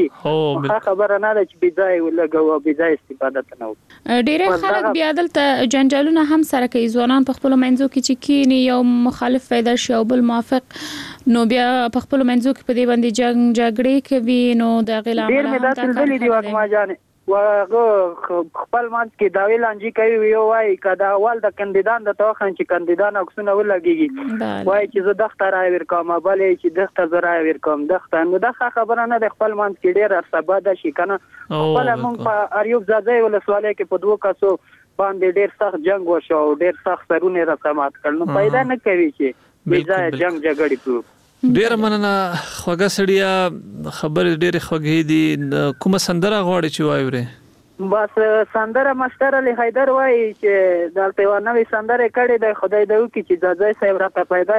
خبره نه ده چې بيځای ولګو بيځای استفاده نه وکړو ډیر خلک بیا دلته جنجالونه هم سره کوي ځوانان په خپل منځو کې چې کینی یو مخالف پیدا شي او بل موافق نو بیا په خپل منځو کې په دې باندې جنگ جګړې کوي نو د غلا ډیر مې دا تللی دی واګما جان وغه خپل مانځ کې دا ویلانجی کوي یو وای کدا اول د کاندیدان د توخن چې کاندیدان عکسونه ولګيږي وای چې زه دغه راي ورکوم بلې چې دغه زراي ورکوم دغه نو دغه خبره نه د خپل مانځ کې ډیر ارتباط شي کنه خپل مونږ په اریوب زاځي ولسواله کې په دوه کاسو باندې ډیر سخت جنگ وشو ډیر سخت سرونه رسمات کړنو پیدا نه کوي چې بيځای جنگ جګړې کو ډیر مننه خوګه سړیا خبر ډیر خوګې دي کومه سندره غواړي چې وایوري بس سندره مستر علي حیدر وای چې دلته و نوې سندره کړې د خدای د وکي چې ځای صاحب راته پیدا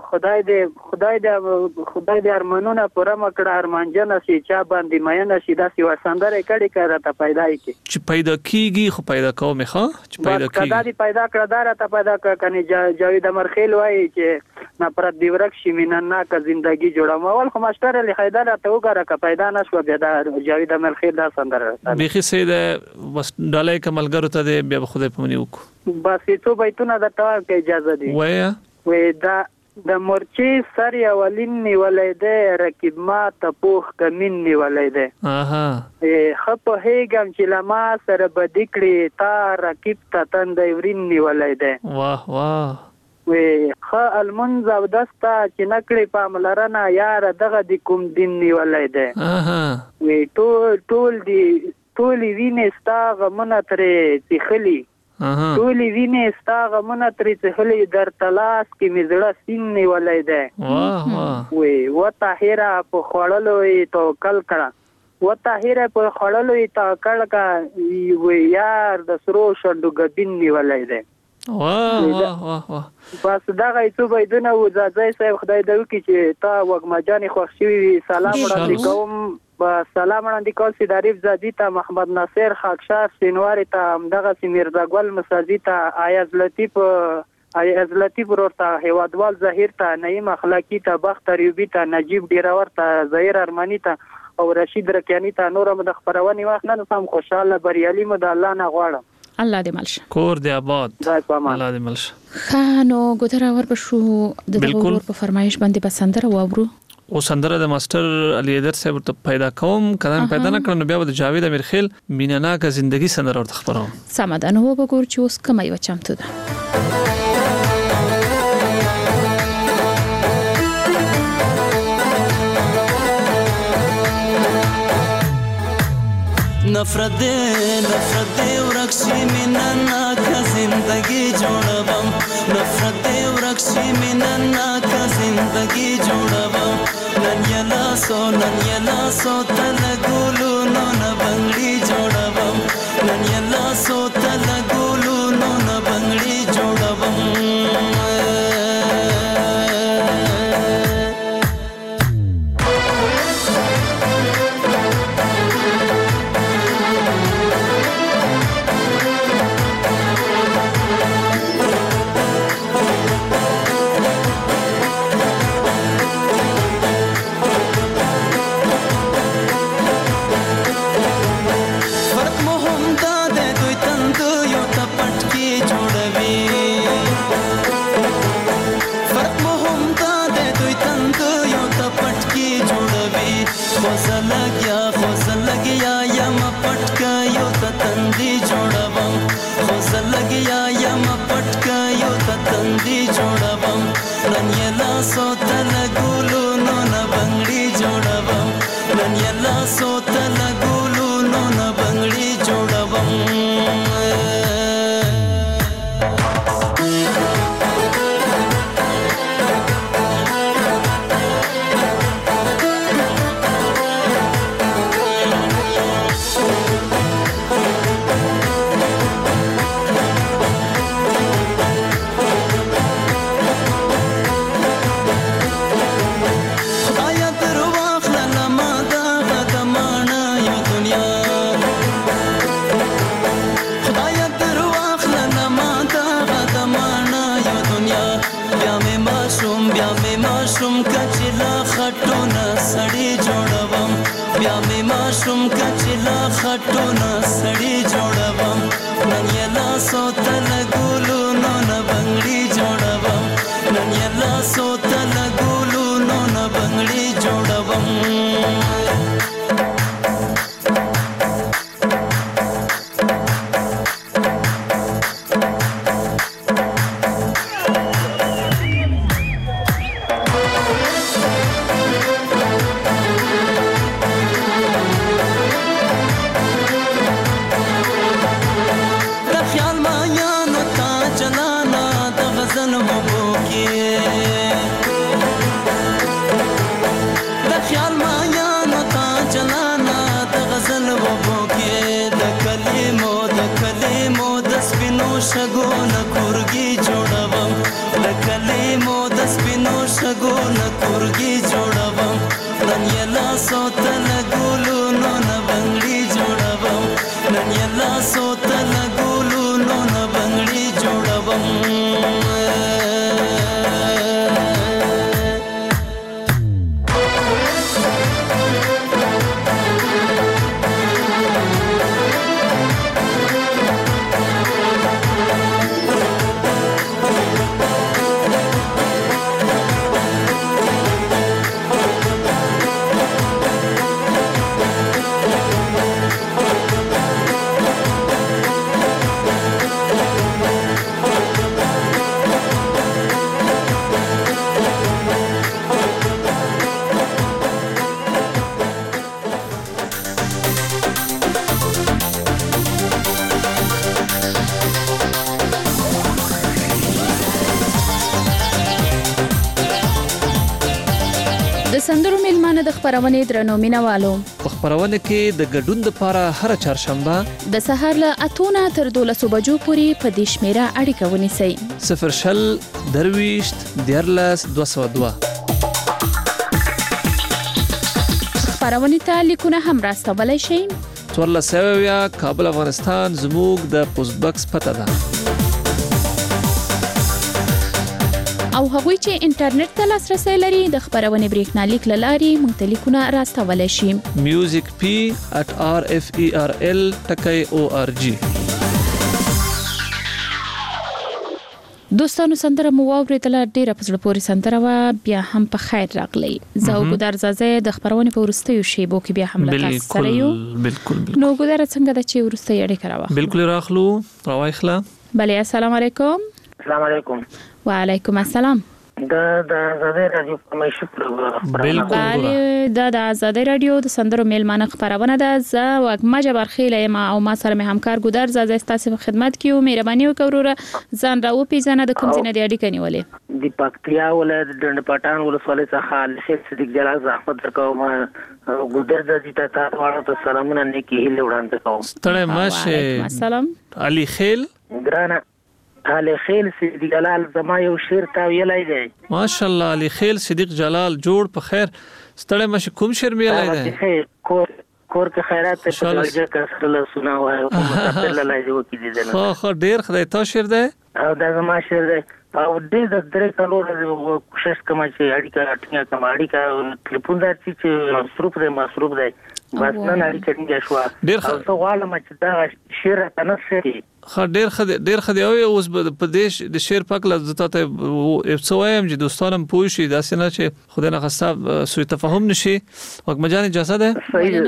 کې خدای دې ارمانونه پوره مکړه ارمانجن شي چا باندې مینه شي دا سی و سندره کړې راته پیدا کې چې پیدا کیږي خو پیدا کوم ښه چې پیدا کیږي کدا دې پیدا کړه دا راته پیدا کړه کني جاوید مرخیل وای چې نفرت دی ورک شي میننا کا زندگی جوړم اول خو مستر علي حیدر راته وګره کا پیدا نشو بیا دا جاوید مرخیل دا سندره بيخي سید بس ډالای کملګرو ته دی بیا خدای په منی وکړو بس ته بیتونه د تا کې اجازه دی وای دا د مرچي سر اولین نیولې ده رقیب ما ته پوخ کمین نیولې ده خپ هیګم چې لما سره بدکړي تا رقیب ته تندې ورین نیولې ده واه واه وې خ المنز او دستا چې نکړي په ملرنه یار دغه د کوم دین نیولې ده وې ټول وینې ستا غمنه ترې تخلی ټولې وینې ستا غمونه ترې څخلې در تلاس کې مې زړه سین نیولې ده وې وطاهره په خوړلو یې توکل کړه وطاهره په خوړلو یې توکل کړه وې یار د سرو شونډو ګبین نیولې ده واه بس دغه څو بيدونه وځای صاحب خدای دې وکړي چې تا وګمجانې خوښ شوي سلام وړاندې کوم سلام وړاندې کول سي دریف زادي ته محمد ناصر خاکشار سینواری ته دغه میرزا ګل مسازي ته ایاز لطیف ورته هیوادوال ظاهر ته نعیم اخلاقی ته بختر یوبی ته نجیب ډیراور ته ظاهر ارمانی ته او رشید رکیانی ته نور مد خبرونی وخت نه سم خوشاله بریالي مد الله نه غواړم الله دې ملشه کور دې آباد الله دې ملشه خانو ګذراور بشو د دغه په فرمایش باندې بسندره وابرو او سندره د ماستر علي حیدر صاحب ته پیدا کوم کلام پیدا نه کړنو بیا د جاوید امیرخیل میناناک زندگی سندره ورته خبرو سمدان هو بګور چې اوس کومه یو چمتو ده نفرت دے ورکشی میناناک زندگی جوړوم نفرت دے ورکشی میناناک زندگی جوړوم نن یلا سو تل ګولو نو نه بنگړي جوړوم نن یلا سو تل ګولو نو نه بنگړي جوړوم میلمانه د خبرونې درنو مینوالو په خبرونه کې د ګډون لپاره هر چهارشنبه د سهار له 8 تر 12 بجو پورې په دې شمیره اړیکه ونیسئ 0 درويشت دیارلس 202 خبرونې ته لیکونه هم راستولای شئ 14 کابل افغانستان زموږ د پوسټ باکس پته ده او هغوی چې انټرنیټ ته لاسرسي لري د خبرونې بریښنالیک لاري مونږ ته لیکونه راستولای شي musicp@rferl.org دوستانو سندره مو واوریدله ډیره په زړه پورې سندره وا بیا هم په خیر راغلی زه ګودر زازه د خبرونې په ورستیو شیبو کې بیا هم لکه سره یو بالکل نو ګودر څنګه د چې ورستي اړیکه راوخه بالکل راخلو راوخلا بله السلام علیکم السلام علیکم وعلیکم السلام د آزادۍ رادیو فرمایشي بالکل د آزادۍ رادیو د سندرو میلمانه خبرونه ده زه وګما جبر خیله ما او ما سره مې همکار ګودر زازه ستاسو په خدمت کې مهرباني وکړوره ځان راو پیژنه د کوم ځای نه دی اړیکه نیولې د پکتیا ولایت ډنډ پټان ولسوالۍ څخه شیخ صدیق جلال زحمت درکوم ګودر زازي ته تاسو سلامونه نیکی هیله وړاندې کوم ستړی ماشه السلام علي خیل ګرانه علي خیل صدیق جلال زما یو شعر تا ویلای دی ماشاءالله علي خیل صدیق جلال جوړ په خیر ستړی مشه کوم شعر ویلای دی کور کې خیرات ته په لږه کسر له سنا وای او مسافر له لای دی وکي دي خو ډیر خدای ته شعر دی او دا زما شعر دی او دې د درې کلو کوشش کوم چې اړیکه ټینګه کوم اړیکه ټلیفون درڅ چې مصروف دی بس نن اړیکه ټینګه شو ډیر څه غواړم چې دا شعر تنه شي ډیر خدای او اوس په دې د شعر پاک لزته ته څه وایم چې دوستانم پوه شي دا څنګه چې خدای نه خاصه سوء تفاهم نشي وک مجاني اجازه ده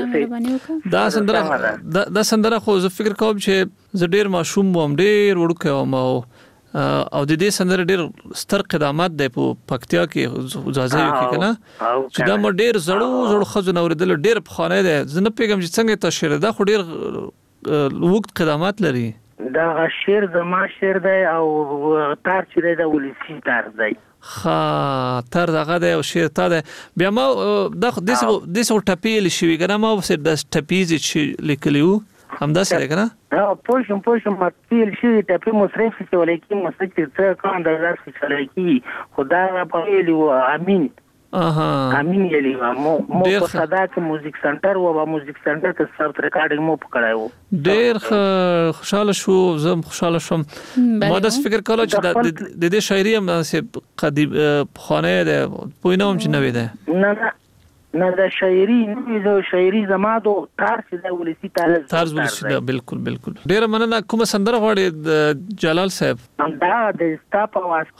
دا سندره خو زه فکر کوم چې زه ډیر ماشوم وم ډیر وړوکی وم او د دې سندره ډیر ستر قدامت دی په پکتیا کې ځاځي کې کنه چې دا مو ډیر زړو خزونه اوریدل ډیر بخانه ده زه نه پیګم چې څنګه تشریح ده خو ډیر وخت قدامت لري دا شعر زما شعر دی او تار چې دی د ولسی تار دی تر دغه دی او شعر تا دی بیا ما د دې ټپیل شي کنه ما وسه د ټپیز چې لیکلیو همدا سره کنه پوښم ماتیل شي ټپی مصرف چې ولیکي مصرف څه کوم د ځاس چې ولیکي خدا په ویلو امين امين یلی مو په صدا کې موزیک سنټر و موزیک سنټر کې سافت ریکارډینګ مو پکړایو ډیر خوشاله شو زم خوشاله شوم ما د فکر کولو چې د دې شاعري هم قدیم خانه ده پوینم چې نوې ده نه د شاعري زما دو طرز د ولسی طرز ولسی ده بالکل ډیر مننه کوم سندره غواړي جلال صاحب دا د استاپ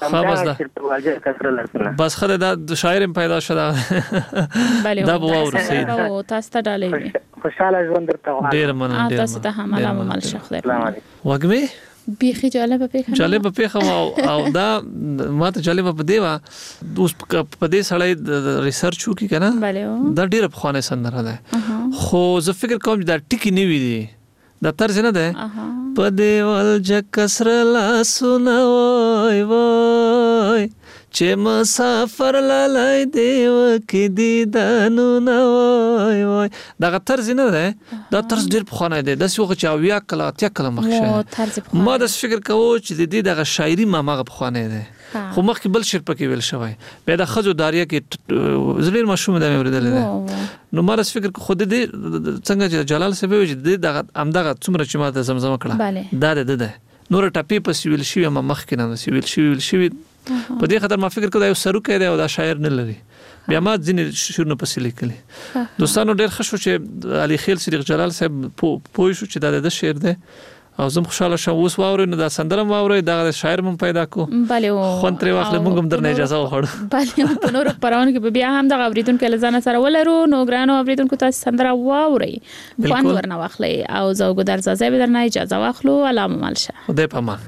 واسطه بس خدای د شاعر پیدا شوه دا به ورسید او تاسو ته ډالې خوشاله ژوند درته ډیر مننه تاسو ته هم علامه مال شخص وګمه بیخي جالبه پیښه او دا ماته جالبه په دیوا اوس په دې سړی ریسرچ وکي کنه دا ډیره بخانه سندره ده خو زه فکر کوم دا ټکی نیوي دي دا طرز نه ده په دیوال جکسر لا سنوي وای چې مسافر لای دیو کې دی دانو نوای دا طرز نه ده دا طرز ډیر بخانه ده د سوغه چاویا کلا تیا کلا مخشه ما د فکر کوم چې د دې دغه شاعري ما مغه بخانه ده خو مخکې بل شعر پکې ویل شوی به د خزو داریه کې زلیر مشوم ده مې ورېدل نو ما د فکر خو د دې څنګه چې جلال صاحب وي د دغه امدغه څومره چې ما د زمزمه کړه دا ده نور ټاپی په سیویل شي ما مخکې نه سیویل شي په دې خاطر ما فکر کړم یو سروکه دی او دا شاعر نه لري بیا ما ځینې شعرونه پسې لیکلي دوستانو ډېر ښه شو چې علي خیل صدیق جلال صاحب پوه شو چې دا د شعر دی او زم خوشاله شوم اوس واورئ نو دا سندره واورئ دا شاعر مون پیدا کو خو تر واخله موږ هم درنه اجازه وخړو په نور پرون کې بیا هم د اوریدونکو لزانه سره ولرو نو ګرانو اوریدونکو تاسو سندره واورئ خوان ورنه واخلئ او زه ګودر زازه به درنه اجازه واخلو علامه مالشه خدای پامان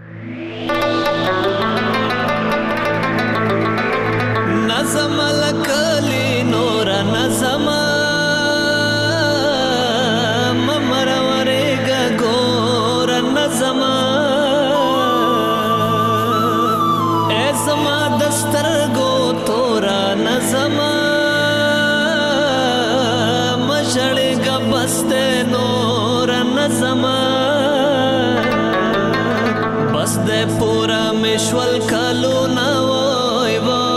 نظم لکلی نور نظم ممر ورګه ګور نظم ازما دستر گو تورا نظم زمان بس د پورا مشول کالو نا وای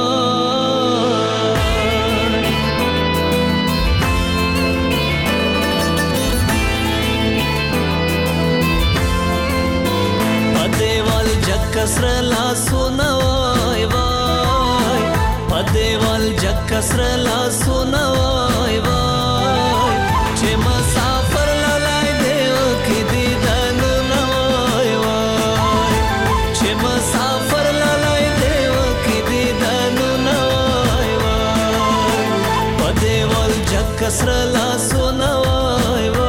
پدیوال جگ کسر لا سونا وای وای پدیوال جگ کسر لا سونا وای وای چې مسافر لای دیو کې دی دانو نا وای وای چې مسافر لای دیو کې دی دانو نا وای وای پدیوال جگ کسر لا سونا وای وای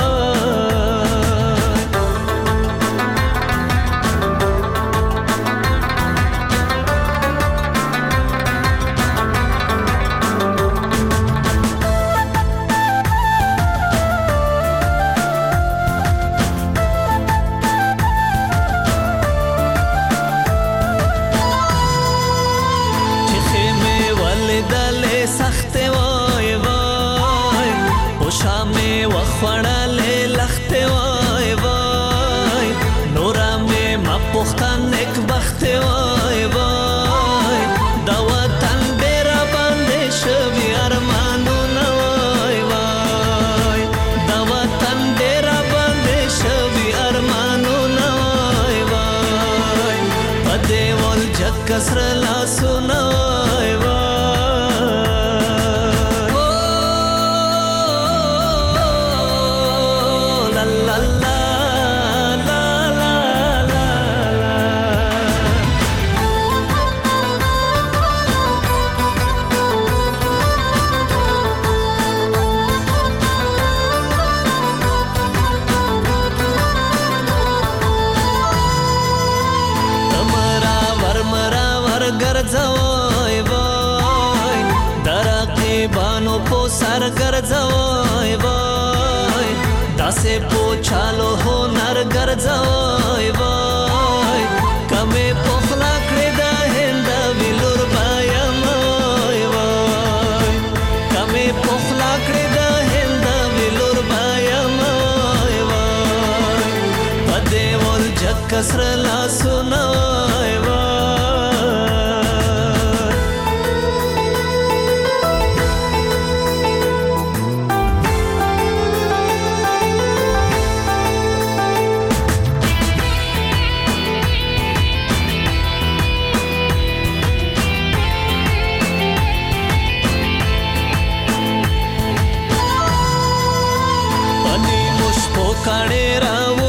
کسر لا سونا وای وای لا لا لا لا لا لا ګرځوي وای درقیبانو په سر ګرځوي وای داسې پوچالو هنر ګرځوي وای کمه پخلا کړې د هند ویلور بایم وای وای کمه پخلا کړې د هند ویلور بایم وای وای پدې ول جگ کسر لا سونا وای وای کړه را